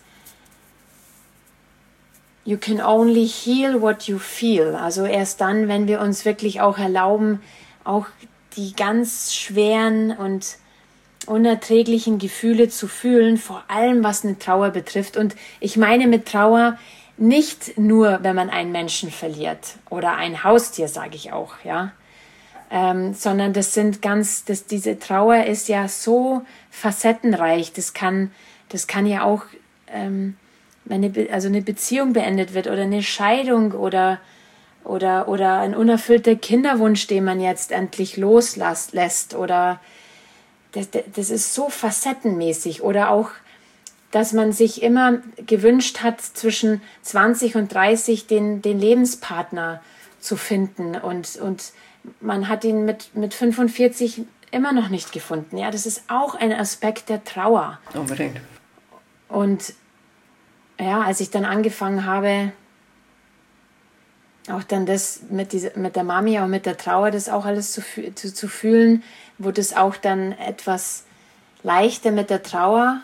you can only heal what you feel. Also erst dann, wenn wir uns wirklich auch erlauben, auch die ganz schweren und unerträglichen Gefühle zu fühlen, vor allem was eine Trauer betrifft. Und ich meine mit Trauer nicht nur, wenn man einen Menschen verliert oder ein Haustier, sage ich auch, ja, ähm, sondern das sind ganz, das, diese Trauer ist ja so facettenreich. Das kann, das kann ja auch ähm, wenn eine, Be- also eine Beziehung beendet wird oder eine Scheidung oder, oder, oder ein unerfüllter Kinderwunsch, den man jetzt endlich loslässt oder das, das ist so facettenmäßig oder auch, dass man sich immer gewünscht hat, zwischen zwanzig und dreißig den, den Lebenspartner zu finden und, und man hat ihn mit, mit fünfundvierzig immer noch nicht gefunden. Ja, das ist auch ein Aspekt der Trauer. Unbedingt. Und ja, als ich dann angefangen habe, auch dann das mit, dieser, mit der Mami, auch mit der Trauer, das auch alles zu, zu, zu fühlen, wurde es auch dann etwas leichter mit der Trauer.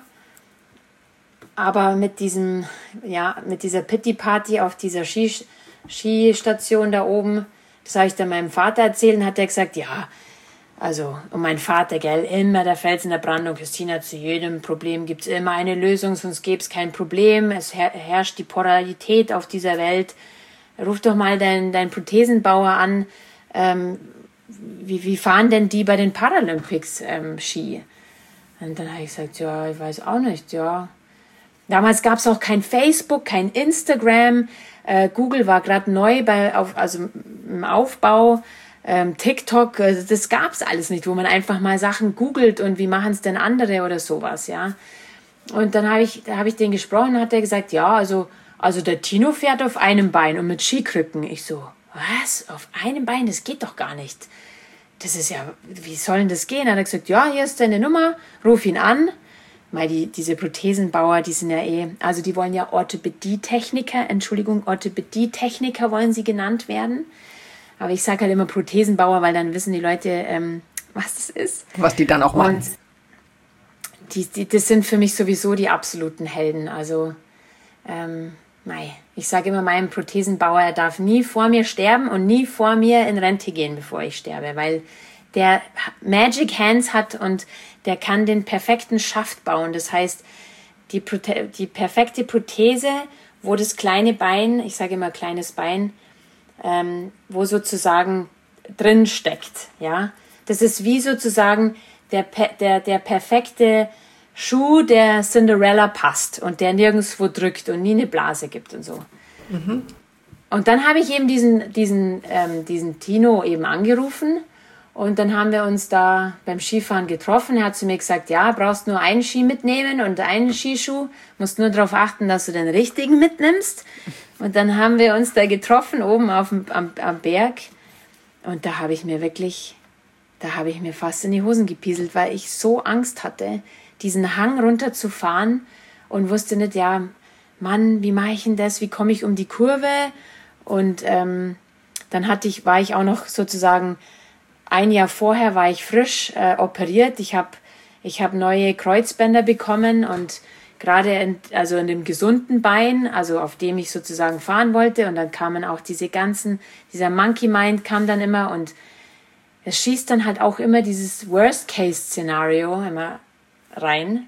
Aber mit diesem, ja, mit dieser Pity-Party auf dieser Ski, Skistation da oben, das habe ich dann meinem Vater erzählt und hat er gesagt, ja, also, und mein Vater, gell, immer der Fels in der Brandung, Christina, zu jedem Problem gibt es immer eine Lösung, sonst gäbe es kein Problem, es her- herrscht die Polarität auf dieser Welt. Ruf doch mal deinen dein Prothesenbauer an, ähm, wie, wie fahren denn die bei den Paralympics ähm, Ski? Und dann habe ich gesagt, ja, ich weiß auch nicht, ja. Damals gab es auch kein Facebook, kein Instagram, äh, Google war gerade neu bei, auf, also im Aufbau, ähm, TikTok, also das gab es alles nicht, wo man einfach mal Sachen googelt und wie machen es denn andere oder sowas, ja. Und dann habe ich, da habe ich den gesprochen und hat er gesagt, ja, also, also der Tino fährt auf einem Bein und mit Skikrücken. Ich so, was? Auf einem Bein? Das geht doch gar nicht. Das ist ja, wie soll denn das gehen? Dann hat er gesagt, ja, hier ist deine Nummer, ruf ihn an. Weil die, diese Prothesenbauer, die sind ja eh, also die wollen ja Orthopädietechniker, Entschuldigung, Orthopädietechniker wollen sie genannt werden. Aber ich sage halt immer Prothesenbauer, weil dann wissen die Leute, ähm, was das ist. Was die dann auch machen. Und die, die, das sind für mich sowieso die absoluten Helden. Also, ähm, mei, ich sage immer meinem Prothesenbauer, er darf nie vor mir sterben und nie vor mir in Rente gehen, bevor ich sterbe, weil der Magic Hands hat und der kann den perfekten Schaft bauen. Das heißt, die, Prote- die perfekte Prothese, wo das kleine Bein, ich sage immer kleines Bein, ähm, wo sozusagen drin steckt. Ja? Das ist wie sozusagen der, der, der perfekte Schuh, der Cinderella passt und der nirgendwo drückt und nie eine Blase gibt und so. Mhm. Und dann habe ich eben diesen, diesen, ähm, diesen Tino eben angerufen. Und dann haben wir uns da beim Skifahren getroffen. Er hat zu mir gesagt, ja, brauchst nur einen Ski mitnehmen und einen Skischuh. Musst nur darauf achten, dass du den richtigen mitnimmst. Und dann haben wir uns da getroffen, oben auf dem, am, am Berg. Und da habe ich mir wirklich, da habe ich mir fast in die Hosen gepieselt, weil ich so Angst hatte, diesen Hang runterzufahren und wusste nicht, ja, Mann, wie mache ich denn das? Wie komme ich um die Kurve? Und ähm, dann hatte ich, war ich auch noch sozusagen... Ein Jahr vorher war ich frisch äh, operiert. Ich habe ich hab neue Kreuzbänder bekommen und gerade in, also in dem gesunden Bein, also auf dem ich sozusagen fahren wollte. Und dann kamen auch diese ganzen, dieser Monkey Mind kam dann immer und es schießt dann halt auch immer dieses Worst-Case-Szenario immer rein.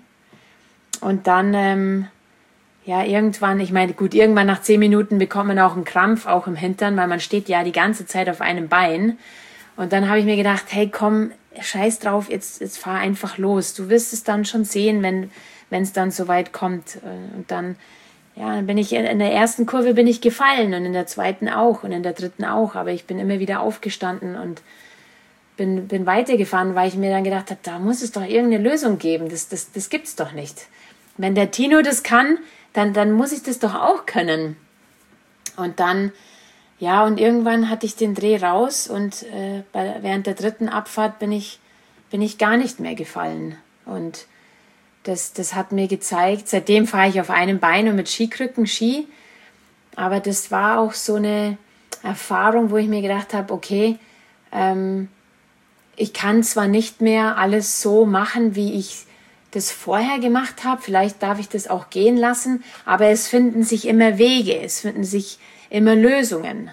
Und dann, ähm, ja, irgendwann, ich meine, gut, irgendwann nach zehn Minuten bekommt man auch einen Krampf, auch im Hintern, weil man steht ja die ganze Zeit auf einem Bein. Und dann habe ich mir gedacht, hey, komm, scheiß drauf, jetzt, jetzt fahr einfach los. Du wirst es dann schon sehen, wenn wenn es dann so weit kommt. Und dann, ja, dann bin ich in der ersten Kurve bin ich gefallen und in der zweiten auch und in der dritten auch. Aber ich bin immer wieder aufgestanden und bin, bin weitergefahren, weil ich mir dann gedacht habe, da muss es doch irgendeine Lösung geben. Das, das, das gibt's doch nicht. Wenn der Tino das kann, dann, dann muss ich das doch auch können. Und dann... Ja, und irgendwann hatte ich den Dreh raus und äh, bei, während der dritten Abfahrt bin ich, bin ich gar nicht mehr gefallen. Und das, das hat mir gezeigt, seitdem fahre ich auf einem Bein und mit Skikrücken Ski. Aber das war auch so eine Erfahrung, wo ich mir gedacht habe, okay, ähm, ich kann zwar nicht mehr alles so machen, wie ich das vorher gemacht habe, vielleicht darf ich das auch gehen lassen, aber es finden sich immer Wege, es finden sich immer Lösungen.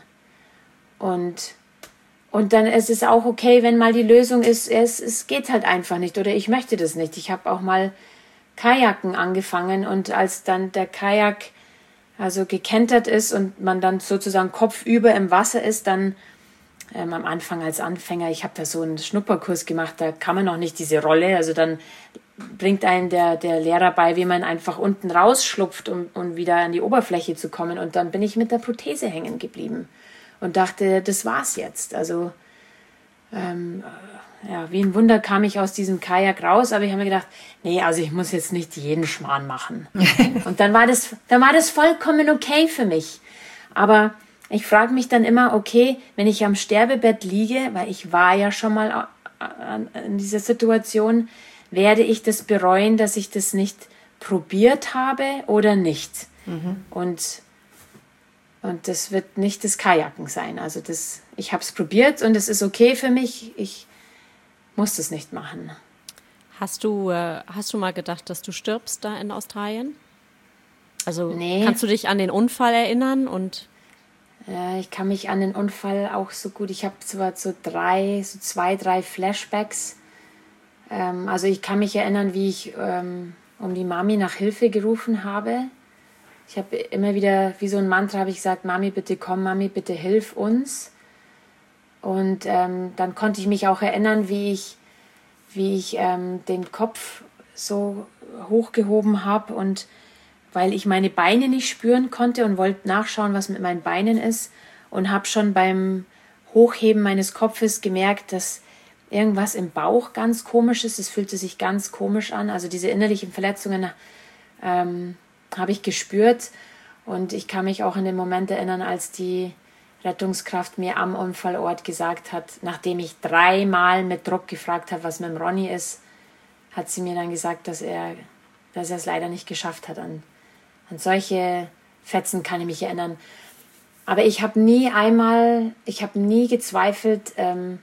Und, und dann ist es auch okay, wenn mal die Lösung ist, es, es geht halt einfach nicht oder ich möchte das nicht. Ich habe auch mal Kajaken angefangen und als dann der Kajak also gekentert ist und man dann sozusagen kopfüber im Wasser ist, dann ähm, am Anfang als Anfänger, ich habe da so einen Schnupperkurs gemacht, da kann man noch nicht diese Rolle, also dann bringt einen der, der Lehrer bei, wie man einfach unten rausschlupft, um, um wieder an die Oberfläche zu kommen. Und dann bin ich mit der Prothese hängen geblieben und dachte, das war's jetzt. Also ähm, ja, wie ein Wunder kam ich aus diesem Kajak raus, aber ich habe mir gedacht, nee, also ich muss jetzt nicht jeden Schmarrn machen. Und dann war das, dann war das vollkommen okay für mich. Aber ich frage mich dann immer, okay, wenn ich am Sterbebett liege, weil ich war ja schon mal in dieser Situation, werde ich das bereuen, dass ich das nicht probiert habe oder nicht? Mhm. Und, und das wird nicht das Kajaken sein. Also das, ich habe es probiert und es ist okay für mich. Ich muss das nicht machen. Hast du, äh, hast du mal gedacht, dass du stirbst da in Australien? Also nee. Kannst du dich an den Unfall erinnern? Und ja, ich kann mich an den Unfall auch so gut. Ich habe zwar so drei, so zwei, drei Flashbacks. Ähm, also ich kann mich erinnern, wie ich ähm, um die Mami nach Hilfe gerufen habe. Ich habe immer wieder, wie so ein Mantra, habe ich gesagt, Mami, bitte komm, Mami, bitte hilf uns. Und ähm, dann konnte ich mich auch erinnern, wie ich, wie ich ähm, den Kopf so hochgehoben habe und weil ich meine Beine nicht spüren konnte und wollte nachschauen, was mit meinen Beinen ist und habe schon beim Hochheben meines Kopfes gemerkt, dass irgendwas im Bauch ganz komisch ist. Es fühlte sich ganz komisch an. Also diese innerlichen Verletzungen ähm, habe ich gespürt und ich kann mich auch an den Moment erinnern, als die Rettungskraft mir am Unfallort gesagt hat, nachdem ich dreimal mit Druck gefragt habe, was mit dem Ronny ist, hat sie mir dann gesagt, dass er, dass er es leider nicht geschafft hat. An, an solche Fetzen kann ich mich erinnern. Aber ich habe nie einmal, ich habe nie gezweifelt, ähm,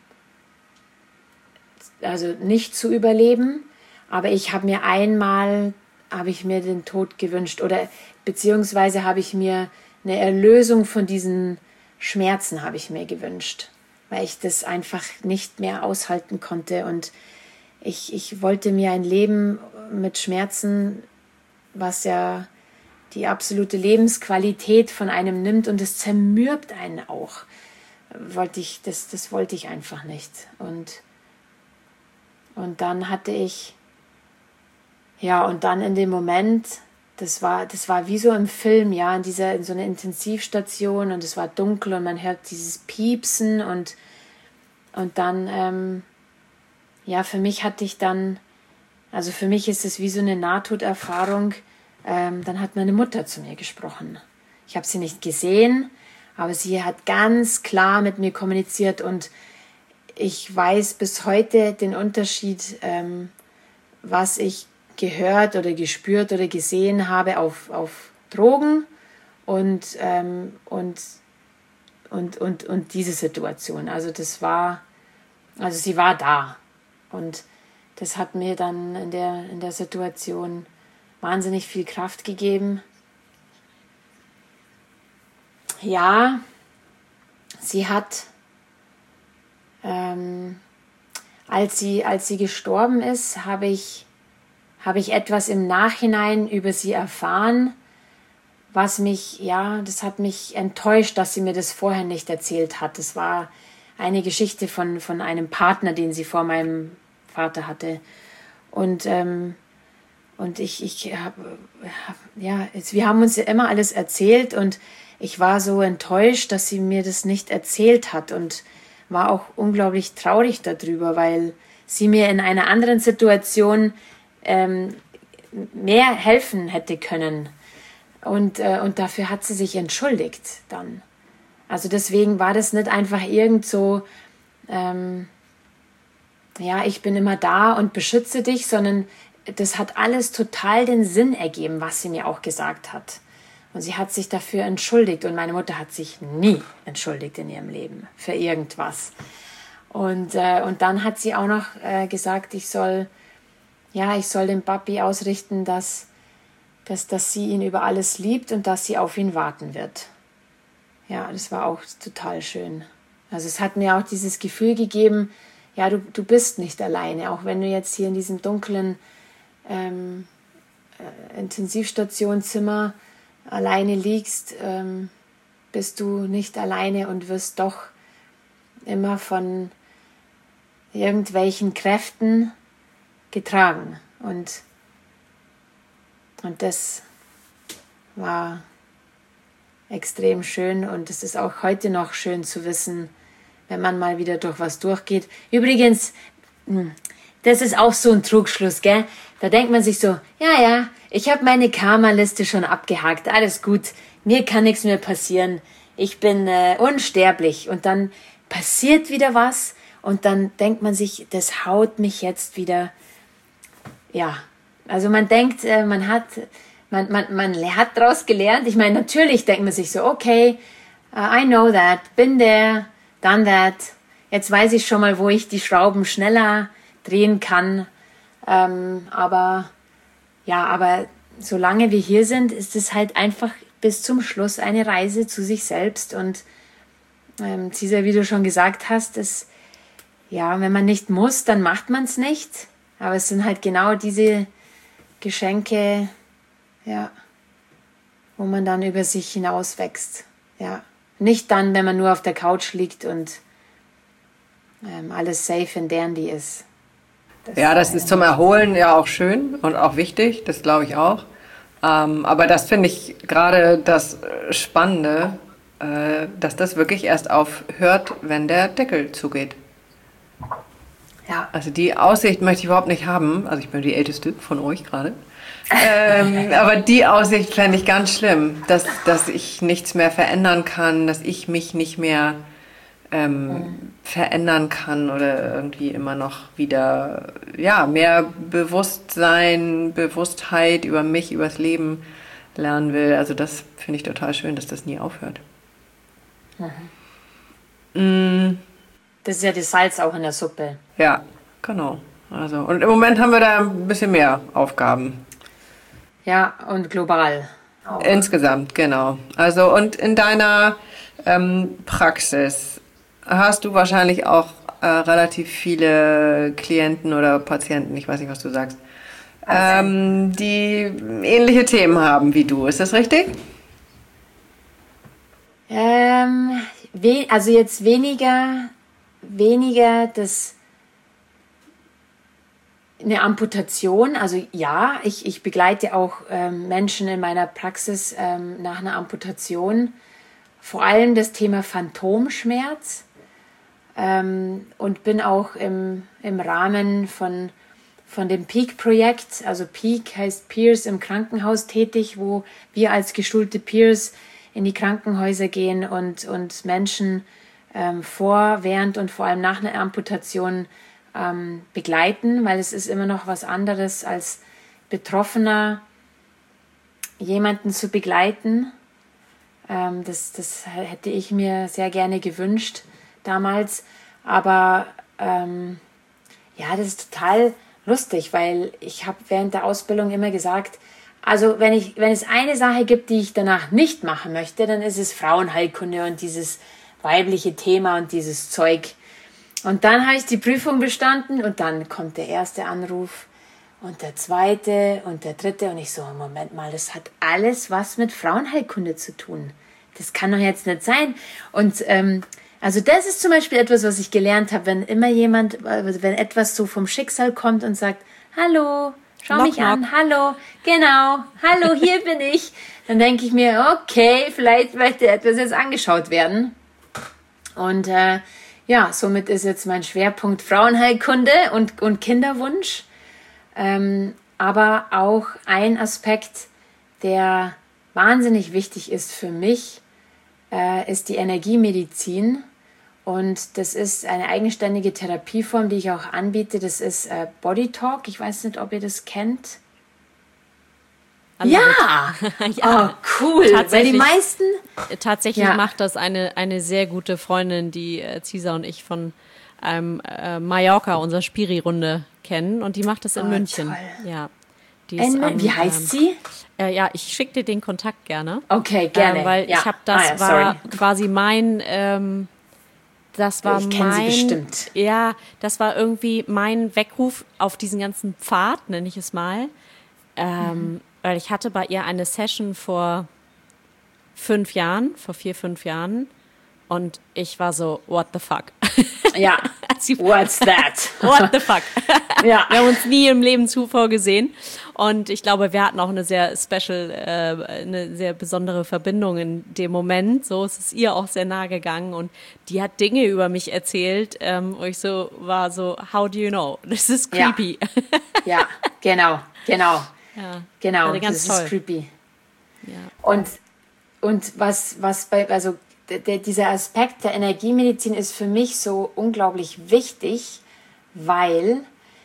also nicht zu überleben, aber ich habe mir einmal, habe ich mir den Tod gewünscht oder beziehungsweise habe ich mir eine Erlösung von diesen Schmerzen habe ich mir gewünscht, weil ich das einfach nicht mehr aushalten konnte und ich, ich wollte mir ein Leben mit Schmerzen, was ja die absolute Lebensqualität von einem nimmt und es zermürbt einen auch, wollte ich, das, das wollte ich einfach nicht. Und, und dann hatte ich, ja, und dann in dem Moment, das war, das war wie so im Film, ja, in dieser, in so einer Intensivstation und es war dunkel und man hört dieses Piepsen und, und dann, ähm, ja, für mich hatte ich dann, also für mich ist es wie so eine Nahtoderfahrung, ähm, dann hat meine Mutter zu mir gesprochen. Ich habe sie nicht gesehen, aber sie hat ganz klar mit mir kommuniziert und ich weiß bis heute den Unterschied, ähm, was ich gehört oder gespürt oder gesehen habe auf, auf Drogen und, ähm, und, und, und, und diese Situation. Also das war, also sie war da und das hat mir dann in der, in der Situation wahnsinnig viel Kraft gegeben. Ja, sie hat, ähm, als sie, als sie gestorben ist, habe ich habe ich etwas im Nachhinein über sie erfahren, was mich, ja, das hat mich enttäuscht, dass sie mir das vorher nicht erzählt hat. Das war eine Geschichte von, von einem Partner, den sie vor meinem Vater hatte. Und, ähm, und ich, ich habe, ja, jetzt, wir haben uns ja immer alles erzählt und ich war so enttäuscht, dass sie mir das nicht erzählt hat und war auch unglaublich traurig darüber, weil sie mir in einer anderen Situation ähm, mehr helfen hätte können. Und, äh, und dafür hat sie sich entschuldigt dann. Also deswegen war das nicht einfach irgend so, ähm, ja, ich bin immer da und beschütze dich, sondern das hat alles total den Sinn ergeben, was sie mir auch gesagt hat. Und sie hat sich dafür entschuldigt und meine Mutter hat sich nie entschuldigt in ihrem Leben für irgendwas. Und, äh, und dann hat sie auch noch äh, gesagt, ich soll, ja, ich soll dem Papi ausrichten, dass, dass, dass sie ihn über alles liebt und dass sie auf ihn warten wird. Ja, das war auch total schön. Also es hat mir auch dieses Gefühl gegeben, ja, du, du bist nicht alleine, auch wenn du jetzt hier in diesem dunklen ähm, äh, Intensivstationzimmer alleine liegst, ähm, bist du nicht alleine und wirst doch immer von irgendwelchen Kräften getragen. Und, und das war extrem schön und es ist auch heute noch schön zu wissen, wenn man mal wieder durch was durchgeht. Übrigens, das ist auch so ein Trugschluss, gell? Da denkt man sich so, ja, ja, ich habe meine Karma-Liste schon abgehakt, alles gut, mir kann nichts mehr passieren, ich bin äh, unsterblich. Und dann passiert wieder was und dann denkt man sich, das haut mich jetzt wieder, ja. Also man denkt, äh, man hat, man, man, man hat daraus gelernt. Ich meine, natürlich denkt man sich so, okay, uh, I know that, been there, done that. Jetzt weiß ich schon mal, wo ich die Schrauben schneller drehen kann. Ähm, aber ja, aber solange wir hier sind, ist es halt einfach bis zum Schluss eine Reise zu sich selbst. Und ähm, Cesar, wie du schon gesagt hast, ist, ja, wenn man nicht muss, dann macht man es nicht. Aber es sind halt genau diese Geschenke, ja, wo man dann über sich hinaus wächst. Ja, nicht dann, wenn man nur auf der Couch liegt und ähm, alles safe and dandy ist. Das ja, das ist zum Erholen ja auch schön und auch wichtig, das glaube ich auch. Ähm, aber das finde ich gerade das Spannende, äh, dass das wirklich erst aufhört, wenn der Deckel zugeht. Ja. Also die Aussicht möchte ich überhaupt nicht haben. Also ich bin die Älteste von euch gerade. ähm, aber die Aussicht fände ich ganz schlimm, dass, dass ich nichts mehr verändern kann, dass ich mich nicht mehr ähm, mhm. verändern kann oder irgendwie immer noch wieder ja, mehr Bewusstsein, Bewusstheit über mich, über das Leben lernen will. Also das finde ich total schön, dass das nie aufhört. Mhm. Mm. Das ist ja das Salz auch in der Suppe. Ja, genau. Also, und im Moment haben wir da ein bisschen mehr Aufgaben. Ja, und global auch. Insgesamt, genau. Also, und in deiner ähm, Praxis hast du wahrscheinlich auch äh, relativ viele Klienten oder Patienten, ich weiß nicht, was du sagst, ähm, die ähnliche Themen haben wie du. Ist das richtig? Ähm, we- also jetzt weniger... weniger das eine Amputation, also ja, ich, ich begleite auch ähm, Menschen in meiner Praxis ähm, nach einer Amputation, vor allem das Thema Phantomschmerz ähm, und bin auch im, im Rahmen von, von dem Peak-Projekt, also Peak heißt Peers im Krankenhaus tätig, wo wir als geschulte Peers in die Krankenhäuser gehen und, und Menschen Ähm, vor, während und vor allem nach einer Amputation ähm, begleiten, weil es ist immer noch was anderes als Betroffener jemanden zu begleiten. Ähm, das, das hätte ich mir sehr gerne gewünscht damals, aber ähm, ja, das ist total lustig, weil ich habe während der Ausbildung immer gesagt, also wenn, ich, wenn es eine Sache gibt, die ich danach nicht machen möchte, dann ist es Frauenheilkunde und dieses weibliche Thema und dieses Zeug. Und dann habe ich die Prüfung bestanden und dann kommt der erste Anruf und der zweite und der dritte und ich so, Moment mal, das hat alles was mit Frauenheilkunde zu tun. Das kann doch jetzt nicht sein. Und ähm, also das ist zum Beispiel etwas, was ich gelernt habe, wenn immer jemand, also wenn etwas so vom Schicksal kommt und sagt, hallo, schau knock, mich knock. an, hallo, genau, hallo, hier bin ich. Dann denke ich mir, okay, vielleicht möchte etwas jetzt angeschaut werden. Und äh, ja, somit ist jetzt mein Schwerpunkt Frauenheilkunde und, und Kinderwunsch. Ähm, aber auch ein Aspekt, der wahnsinnig wichtig ist für mich, äh, ist die Energiemedizin. Und das ist eine eigenständige Therapieform, die ich auch anbiete. Das ist äh, Body Talk. Ich weiß nicht, ob ihr das kennt. Ja. ja, oh, cool, weil die meisten... Tatsächlich ja. macht das eine, eine sehr gute Freundin, die äh, Cesar und ich von ähm, äh, Mallorca, unserer Spiri-Runde, kennen. Und die macht das in oh, München. Toll. Ja, die ist in, am, wie heißt ähm, sie? Äh, ja, ich schicke dir den Kontakt gerne. Okay, gerne. Äh, weil ja. ich habe das, ah, ja, war quasi mein... Ähm, das war ich kenne sie mein, bestimmt. Ja, das war irgendwie mein Weckruf auf diesen ganzen Pfad, nenne ich es mal. Ähm, mhm. Weil ich hatte bei ihr eine Session vor fünf Jahren, vor vier, fünf Jahren. Und ich war so, what the fuck? Ja, what's that? What the fuck? Ja. Wir haben uns nie im Leben zuvor gesehen. Und ich glaube, wir hatten auch eine sehr special, äh, eine sehr besondere Verbindung in dem Moment. So ist es ihr auch sehr nahe gegangen. Und die hat Dinge über mich erzählt, ähm, wo ich so war so, how do you know? Das ist creepy. Ja, ja, genau, genau. Ja, genau, ganz das toll. ist creepy. Ja. Und, und was, was bei, also der, dieser Aspekt der Energiemedizin ist für mich so unglaublich wichtig, weil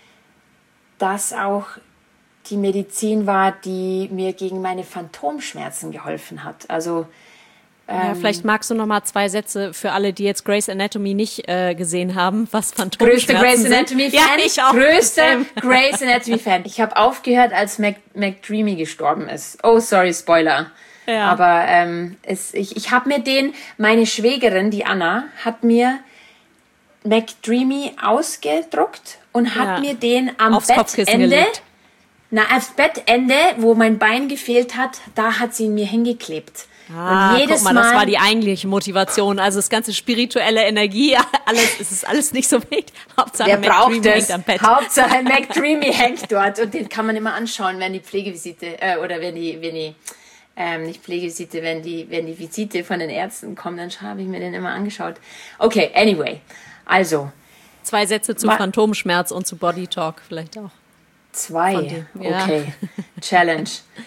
das auch die Medizin war, die mir gegen meine Phantomschmerzen geholfen hat. Also ja, ähm, vielleicht magst du noch mal zwei Sätze für alle, die jetzt Grey's Anatomy nicht äh, gesehen haben, was größte Phantomschmerzen Grey's Anatomy sind. Fan, Ja, ich auch. größte Grey's Anatomy Fan. Ich habe aufgehört, als Mac, McDreamy gestorben ist. Oh, sorry, Spoiler. Ja. Aber ähm, es, ich, ich habe mir den, meine Schwägerin, die Anna, hat mir McDreamy ausgedruckt und hat Ja. mir den am Aufs Kopfkissen Bettende, gelegt. na, aufs Bettende, wo mein Bein gefehlt hat, da hat sie ihn mir hingeklebt. Ah, und jedes guck mal, Mal, das war die eigentliche Motivation. Also das ganze spirituelle Energie, alles, es ist alles nicht so wichtig. Hauptsache wer braucht McDreamy es? hängt am Bett. Hauptsache McDreamy hängt dort und den kann man immer anschauen, wenn die Pflegevisite äh, oder wenn die, wenn die ähm, nicht Pflegevisite, wenn die, wenn die Visite von den Ärzten kommt, dann habe ich mir den immer angeschaut. Okay, anyway, also Zwei Sätze zu Ma- Phantomschmerz und zu Body Talk vielleicht auch. zwei, Von dir, ja. okay, Challenge.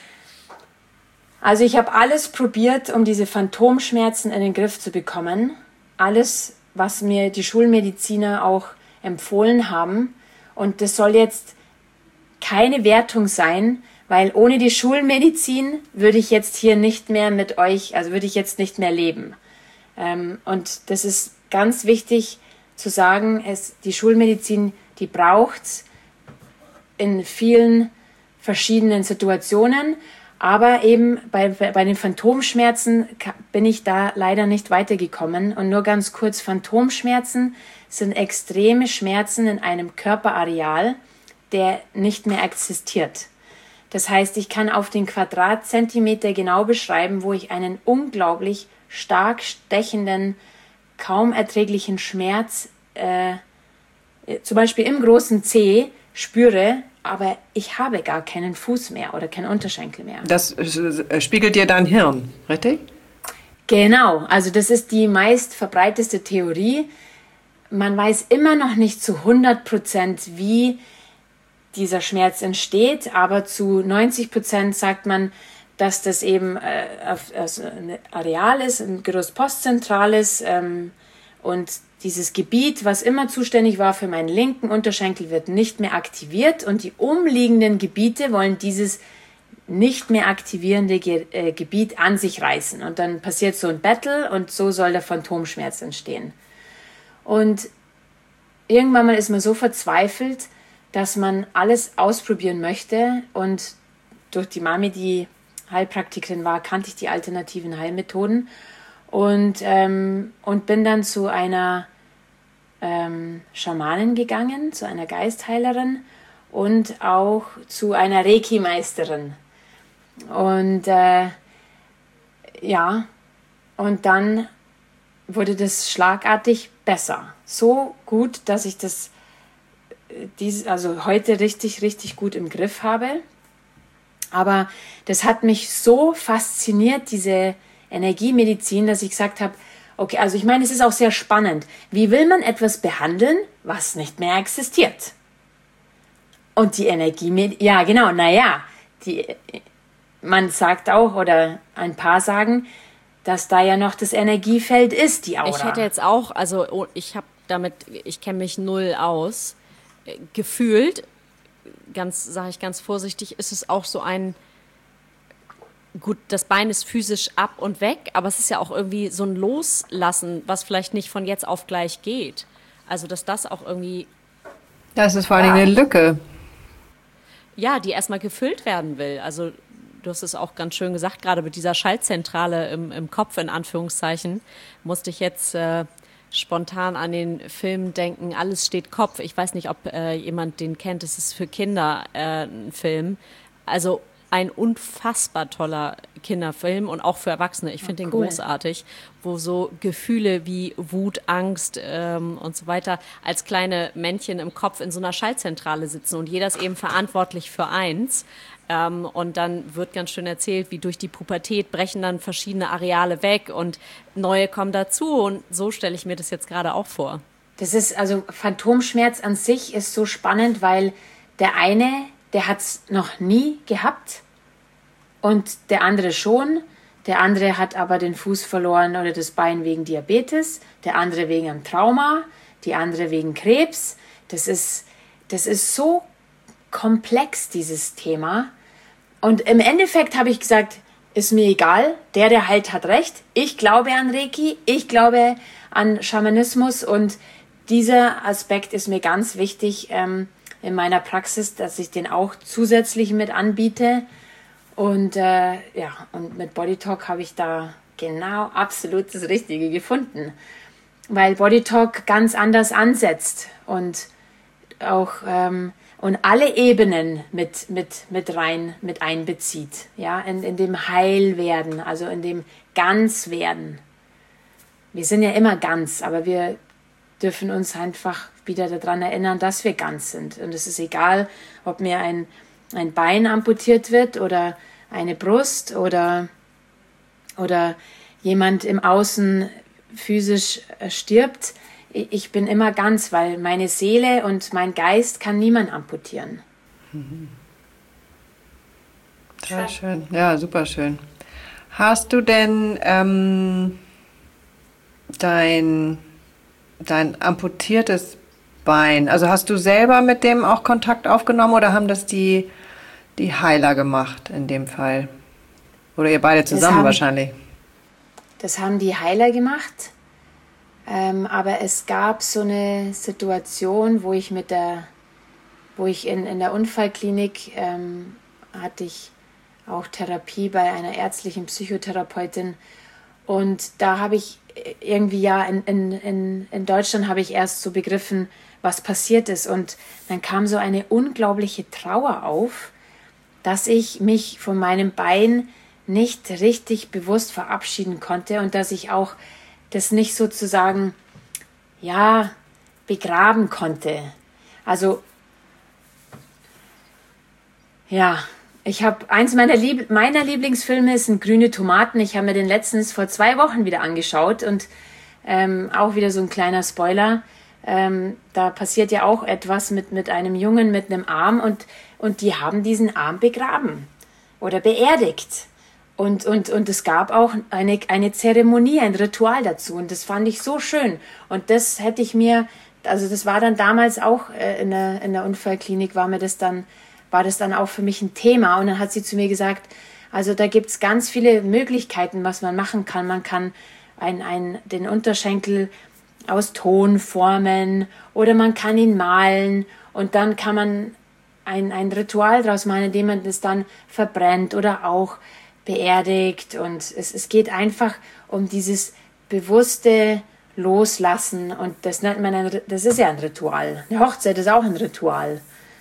Also ich habe alles probiert, um diese Phantomschmerzen in den Griff zu bekommen. Alles, was mir die Schulmediziner auch empfohlen haben. Und das soll jetzt keine Wertung sein, weil ohne die Schulmedizin würde ich jetzt hier nicht mehr mit euch, also würde ich jetzt nicht mehr leben. Ähm, und das ist ganz wichtig zu sagen, es, die Schulmedizin, die braucht's in vielen verschiedenen Situationen. Aber eben bei, bei den Phantomschmerzen bin ich da leider nicht weitergekommen. Und nur ganz kurz, Phantomschmerzen sind extreme Schmerzen in einem Körperareal, der nicht mehr existiert. Das heißt, ich kann auf den Quadratzentimeter genau beschreiben, wo ich einen unglaublich stark stechenden, kaum erträglichen Schmerz, äh, zum Beispiel im großen Zeh, spüre, aber ich habe gar keinen Fuß mehr oder keinen Unterschenkel mehr. Das äh, spiegelt dir dein Hirn, richtig? Genau, also das ist die meist verbreiteste Theorie. Man weiß immer noch nicht zu hundert Prozent, wie dieser Schmerz entsteht, aber zu neunzig Prozent sagt man, dass das eben äh, also ein Areal ist, ein Gyrus postzentrales ähm, und dieses Gebiet, was immer zuständig war für meinen linken Unterschenkel, wird nicht mehr aktiviert und die umliegenden Gebiete wollen dieses nicht mehr aktivierende Ge- äh, Gebiet an sich reißen. Und dann passiert so ein Battle und so soll der Phantomschmerz entstehen. Und irgendwann mal ist man so verzweifelt, dass man alles ausprobieren möchte. Und durch die Mami, die Heilpraktikerin war, kannte ich die alternativen Heilmethoden. Und, ähm, und bin dann zu einer ähm, Schamanin gegangen, zu einer Geistheilerin und auch zu einer Reiki-Meisterin. Und äh, ja, und dann wurde das schlagartig besser. So gut, dass ich das dies, also heute richtig, richtig gut im Griff habe. Aber das hat mich so fasziniert, diese Energiemedizin, dass ich gesagt habe, okay, also ich meine, es ist auch sehr spannend. Wie will man etwas behandeln, was nicht mehr existiert? Und die Energiemedizin, ja genau, naja, die, man sagt auch, oder ein paar sagen, dass da ja noch das Energiefeld ist, die Aura. Ich hätte jetzt auch, also ich habe damit, ich kenne mich null aus, gefühlt, ganz, sage ich ganz vorsichtig, ist es auch so ein, gut, das Bein ist physisch ab und weg, aber es ist ja auch irgendwie so ein Loslassen, was vielleicht nicht von jetzt auf gleich geht. Also, dass das auch irgendwie... Das ist vor allem eine Lücke. Ja, die erstmal gefüllt werden will. Also, du hast es auch ganz schön gesagt, gerade mit dieser Schaltzentrale im, im Kopf, in Anführungszeichen, musste ich jetzt äh, spontan an den Film denken, Alles steht Kopf. Ich weiß nicht, ob äh, jemand den kennt, es ist für Kinder äh, ein Film. Also, ein unfassbar toller Kinderfilm und auch für Erwachsene. Ich finde Oh, den cool. großartig, wo so Gefühle wie Wut, Angst ähm, und so weiter als kleine Männchen im Kopf in so einer Schaltzentrale sitzen und jeder ist eben verantwortlich für eins. Ähm, und dann wird ganz schön erzählt, wie durch die Pubertät brechen dann verschiedene Areale weg und neue kommen dazu. Und so stelle ich mir das jetzt gerade auch vor. Das ist, also Phantomschmerz an sich ist so spannend, weil der eine, der hat es noch nie gehabt und der andere schon. Der andere hat aber den Fuß verloren oder das Bein wegen Diabetes, der andere wegen einem Trauma, die andere wegen Krebs. Das ist, das ist so komplex, dieses Thema. Und im Endeffekt habe ich gesagt, ist mir egal, der, der heilt, hat recht. Ich glaube an Reiki, ich glaube an Schamanismus und dieser Aspekt ist mir ganz wichtig ähm, in meiner Praxis, dass ich den auch zusätzlich mit anbiete. Und äh, ja, und mit Body Talk habe ich da genau absolut das Richtige gefunden, weil Body Talk ganz anders ansetzt und auch ähm, und alle Ebenen mit mit mit rein mit einbezieht, ja, in in dem Heilwerden, also in dem Ganzwerden. Wir sind ja immer ganz, aber wir dürfen uns einfach wieder daran erinnern, dass wir ganz sind. Und es ist egal, ob mir ein, ein Bein amputiert wird oder eine Brust oder, oder jemand im Außen physisch stirbt. Ich bin immer ganz, weil meine Seele und mein Geist kann niemand amputieren. Sehr schön. Ja, super schön. Hast du denn ähm, dein dein amputiertes Bein, also hast du selber mit dem auch Kontakt aufgenommen oder haben das die, die Heiler gemacht in dem Fall? Oder ihr beide zusammen haben, wahrscheinlich? Das haben die Heiler gemacht, ähm, aber es gab so eine Situation, wo ich mit der, wo ich in, in der Unfallklinik ähm, hatte ich auch Therapie bei einer ärztlichen Psychotherapeutin und da habe ich irgendwie ja in, in, in, in Deutschland habe ich erst so begriffen, was passiert ist. Und dann kam so eine unglaubliche Trauer auf, dass ich mich von meinem Bein nicht richtig bewusst verabschieden konnte und dass ich auch das nicht sozusagen, ja, begraben konnte. Also, ja, ich habe, eins meiner, Lieb meiner Lieblingsfilme sind Grüne Tomaten. Ich habe mir den letztens vor zwei Wochen wieder angeschaut und ähm, auch wieder so ein kleiner Spoiler. Ähm, da passiert ja auch etwas mit, mit einem Jungen mit einem Arm und, und die haben diesen Arm begraben oder beerdigt. Und, und, und es gab auch eine, eine Zeremonie, ein Ritual dazu und das fand ich so schön. Und das hätte ich mir, also das war dann damals auch äh, in, der, in der Unfallklinik, war mir das dann war das dann auch für mich ein Thema. Und dann hat sie zu mir gesagt, also da gibt es ganz viele Möglichkeiten, was man machen kann. Man kann ein, ein, den Unterschenkel aus Ton formen oder man kann ihn malen und dann kann man ein, ein Ritual daraus machen, indem man das dann verbrennt oder auch beerdigt. Und es, es geht einfach um dieses bewusste Loslassen und das nennt man ein, das ist ja ein Ritual. Eine Hochzeit ist auch ein Ritual.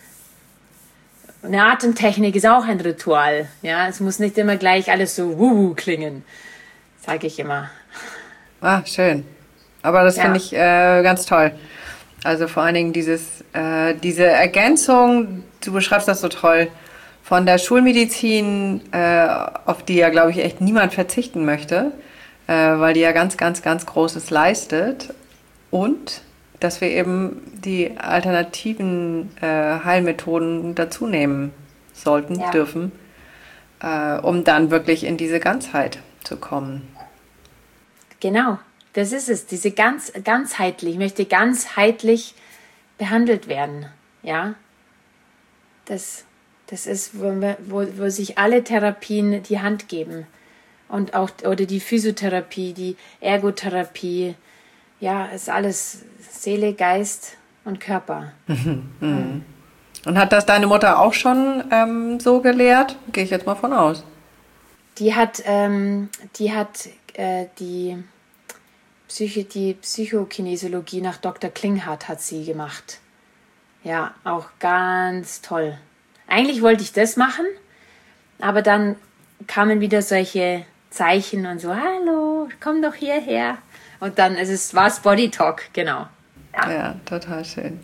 Eine Atemtechnik ist auch ein Ritual. Ja, es muss nicht immer gleich alles so wuhu klingen, sage ich immer. Ah, schön. Aber das ja. finde ich äh, ganz toll. Also vor allen Dingen dieses, äh, diese Ergänzung, du beschreibst das so toll, von der Schulmedizin, äh, auf die ja, glaube ich, echt niemand verzichten möchte, äh, weil die ja ganz, ganz, ganz Großes leistet. Und dass wir eben die alternativen äh, Heilmethoden dazu nehmen sollten, ja. dürfen, äh, um dann wirklich in diese Ganzheit zu kommen. Genau, das ist es, diese ganz, ganzheitlich, ich möchte ganzheitlich behandelt werden, ja. Das, das ist, wo, wir, wo, wo sich alle Therapien die Hand geben und auch, oder die Physiotherapie, die Ergotherapie, ja, ist alles Seele, Geist und Körper. Mhm. Mhm. Und hat das deine Mutter auch schon ähm, so gelehrt? Gehe ich jetzt mal von aus. Die hat, ähm, die, hat äh, die, Psycho, die Psychokinesiologie nach Doktor Klinghardt hat sie gemacht. Ja, auch ganz toll. Eigentlich wollte ich das machen, aber dann kamen wieder solche Zeichen und so, hallo, komm doch hierher. Und dann ist es, war es Body Talk, genau. Ja, ja, total schön.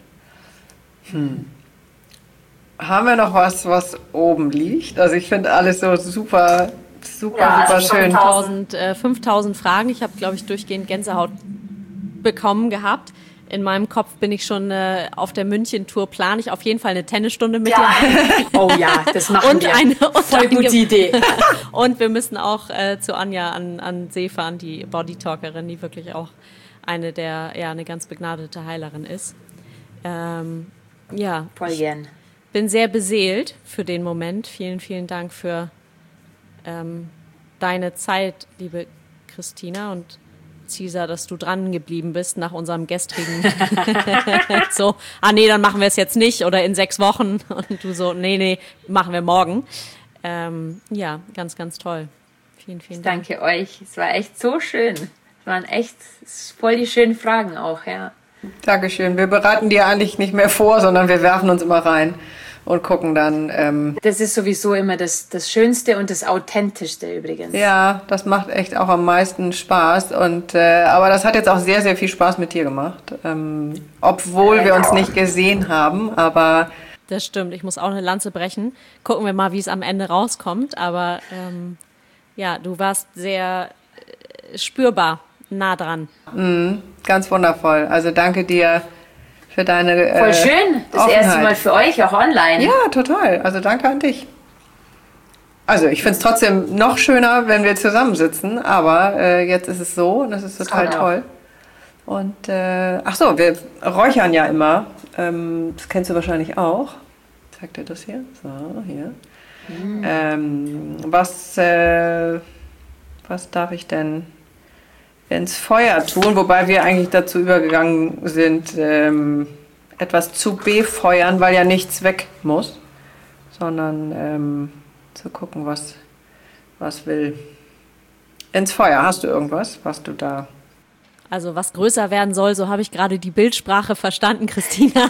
Hm. Haben wir noch was, was oben liegt? Also ich finde alles so super, super, ja, super also schön. fünftausend, äh, fünftausend Fragen. Ich habe, glaube ich, durchgehend Gänsehaut bekommen gehabt. In meinem Kopf bin ich schon äh, auf der München-Tour, plane ich auf jeden Fall eine Tennisstunde mit ja. dir. Oh ja, das machen und wir. Eine, und Voll gute eine, Idee. Und wir müssen auch äh, zu Anja an, an See fahren, die Bodytalkerin, die wirklich auch eine der, ja, eine ganz begnadete Heilerin ist. Ähm, ja. Voll gern. Bin sehr beseelt für den Moment. Vielen, vielen Dank für ähm, deine Zeit, liebe Christina und Cesar, dass du dran geblieben bist nach unserem gestrigen so, ah nee, dann machen wir es jetzt nicht oder in sechs Wochen und du so, nee, nee, machen wir morgen. Ähm, ja, ganz, ganz toll. Vielen, vielen Dank. Danke euch. Es war echt so schön. Es waren echt voll die schönen Fragen auch, ja. Dankeschön. Wir bereiten die eigentlich nicht mehr vor, sondern wir werfen uns immer rein und gucken dann. Ähm das ist sowieso immer das, das Schönste und das Authentischste übrigens. Ja, das macht echt auch am meisten Spaß. Und äh, aber das hat jetzt auch sehr, sehr viel Spaß mit dir gemacht. Ähm, obwohl ja, wir uns nicht gesehen haben, aber... Das stimmt, ich muss auch eine Lanze brechen. Gucken wir mal, wie es am Ende rauskommt. Aber ähm, ja, du warst sehr äh, spürbar nah dran. Mhm, ganz wundervoll. Also danke dir für deine äh, Voll schön. Das Offenheit. Erste Mal für euch, auch online. Ja, total. Also danke an dich. Also ich finde es trotzdem noch schöner, wenn wir zusammensitzen, aber äh, jetzt ist es so und das ist total das toll. Und äh, ach so, wir räuchern ja immer. Ähm, das kennst du wahrscheinlich auch. Zeigt dir das hier? So, hier. Mm. Ähm, was, äh, was darf ich denn ins Feuer tun, wobei wir eigentlich dazu übergegangen sind, ähm, etwas zu befeuern, weil ja nichts weg muss, sondern ähm, zu gucken, was, was will. Ins Feuer, hast du irgendwas, was du da... Also was größer werden soll, so habe ich gerade die Bildsprache verstanden, Christina.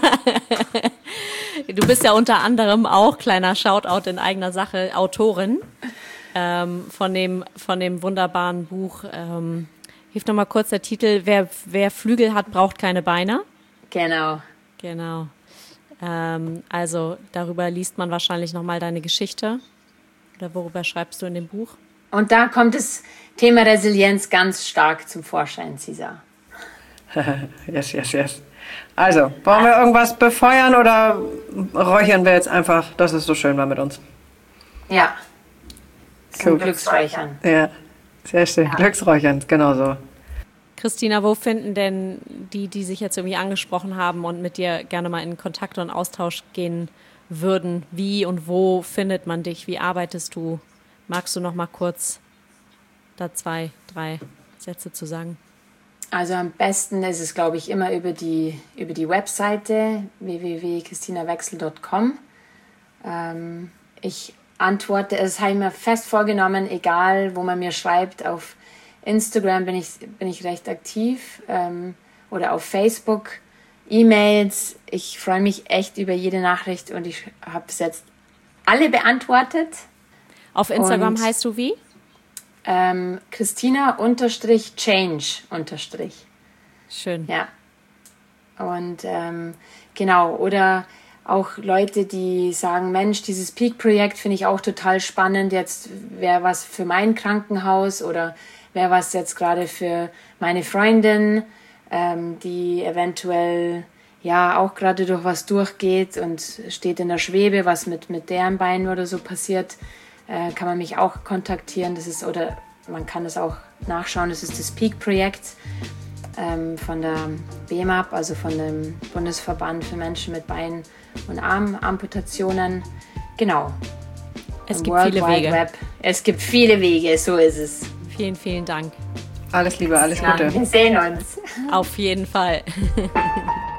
Du bist ja unter anderem auch, kleiner Shoutout in eigener Sache, Autorin ähm, von, dem, von dem wunderbaren Buch... Ähm, Hilf noch mal kurz der Titel, wer, wer Flügel hat, braucht keine Beine. Genau. Genau. Ähm, also darüber liest man wahrscheinlich noch mal deine Geschichte. Oder worüber schreibst du in dem Buch? Und da kommt das Thema Resilienz ganz stark zum Vorschein, Cesar. Yes, yes, yes. Also, wollen wir irgendwas befeuern oder räuchern wir jetzt einfach, dass es so schön war mit uns? Ja. Zum cool. Glücksräuchern. Ja. Sehr schön. Ja. Glücksräuchern, genau so. Christina, wo finden denn die, die sich jetzt irgendwie angesprochen haben und mit dir gerne mal in Kontakt und Austausch gehen würden, wie und wo findet man dich? Wie arbeitest du? Magst du noch mal kurz da zwei, drei Sätze zu sagen? Also am besten ist es, glaube ich, immer über die, über die Webseite w w w punkt christina wechsel punkt com. Ähm, ich antworte, es habe ich mir fest vorgenommen, egal wo man mir schreibt, auf Instagram bin ich, bin ich recht aktiv ähm, oder auf Facebook, E-Mails. Ich freue mich echt über jede Nachricht und ich habe bis jetzt alle beantwortet. Auf Instagram und, heißt du wie? Ähm, Christina unterstrich Change unterstrich. Schön. Ja. Und ähm, genau, oder auch Leute, die sagen, Mensch, dieses Peak-Projekt finde ich auch total spannend. Jetzt wäre was für mein Krankenhaus oder wäre was jetzt gerade für meine Freundin, ähm, die eventuell ja auch gerade durch was durchgeht und steht in der Schwebe, was mit, mit deren Beinen oder so passiert, äh, kann man mich auch kontaktieren. Das ist, oder man kann das auch nachschauen, das ist das Peak-Projekt ähm, von der B M A P, also von dem Bundesverband für Menschen mit Beinen- und Armamputationen. Genau. Es Im gibt World viele Wide Wege. Web. Es gibt viele Wege, so ist es. Vielen, vielen Dank. Alles Liebe, alles Ja, Gute. wir sehen uns. Auf jeden Fall.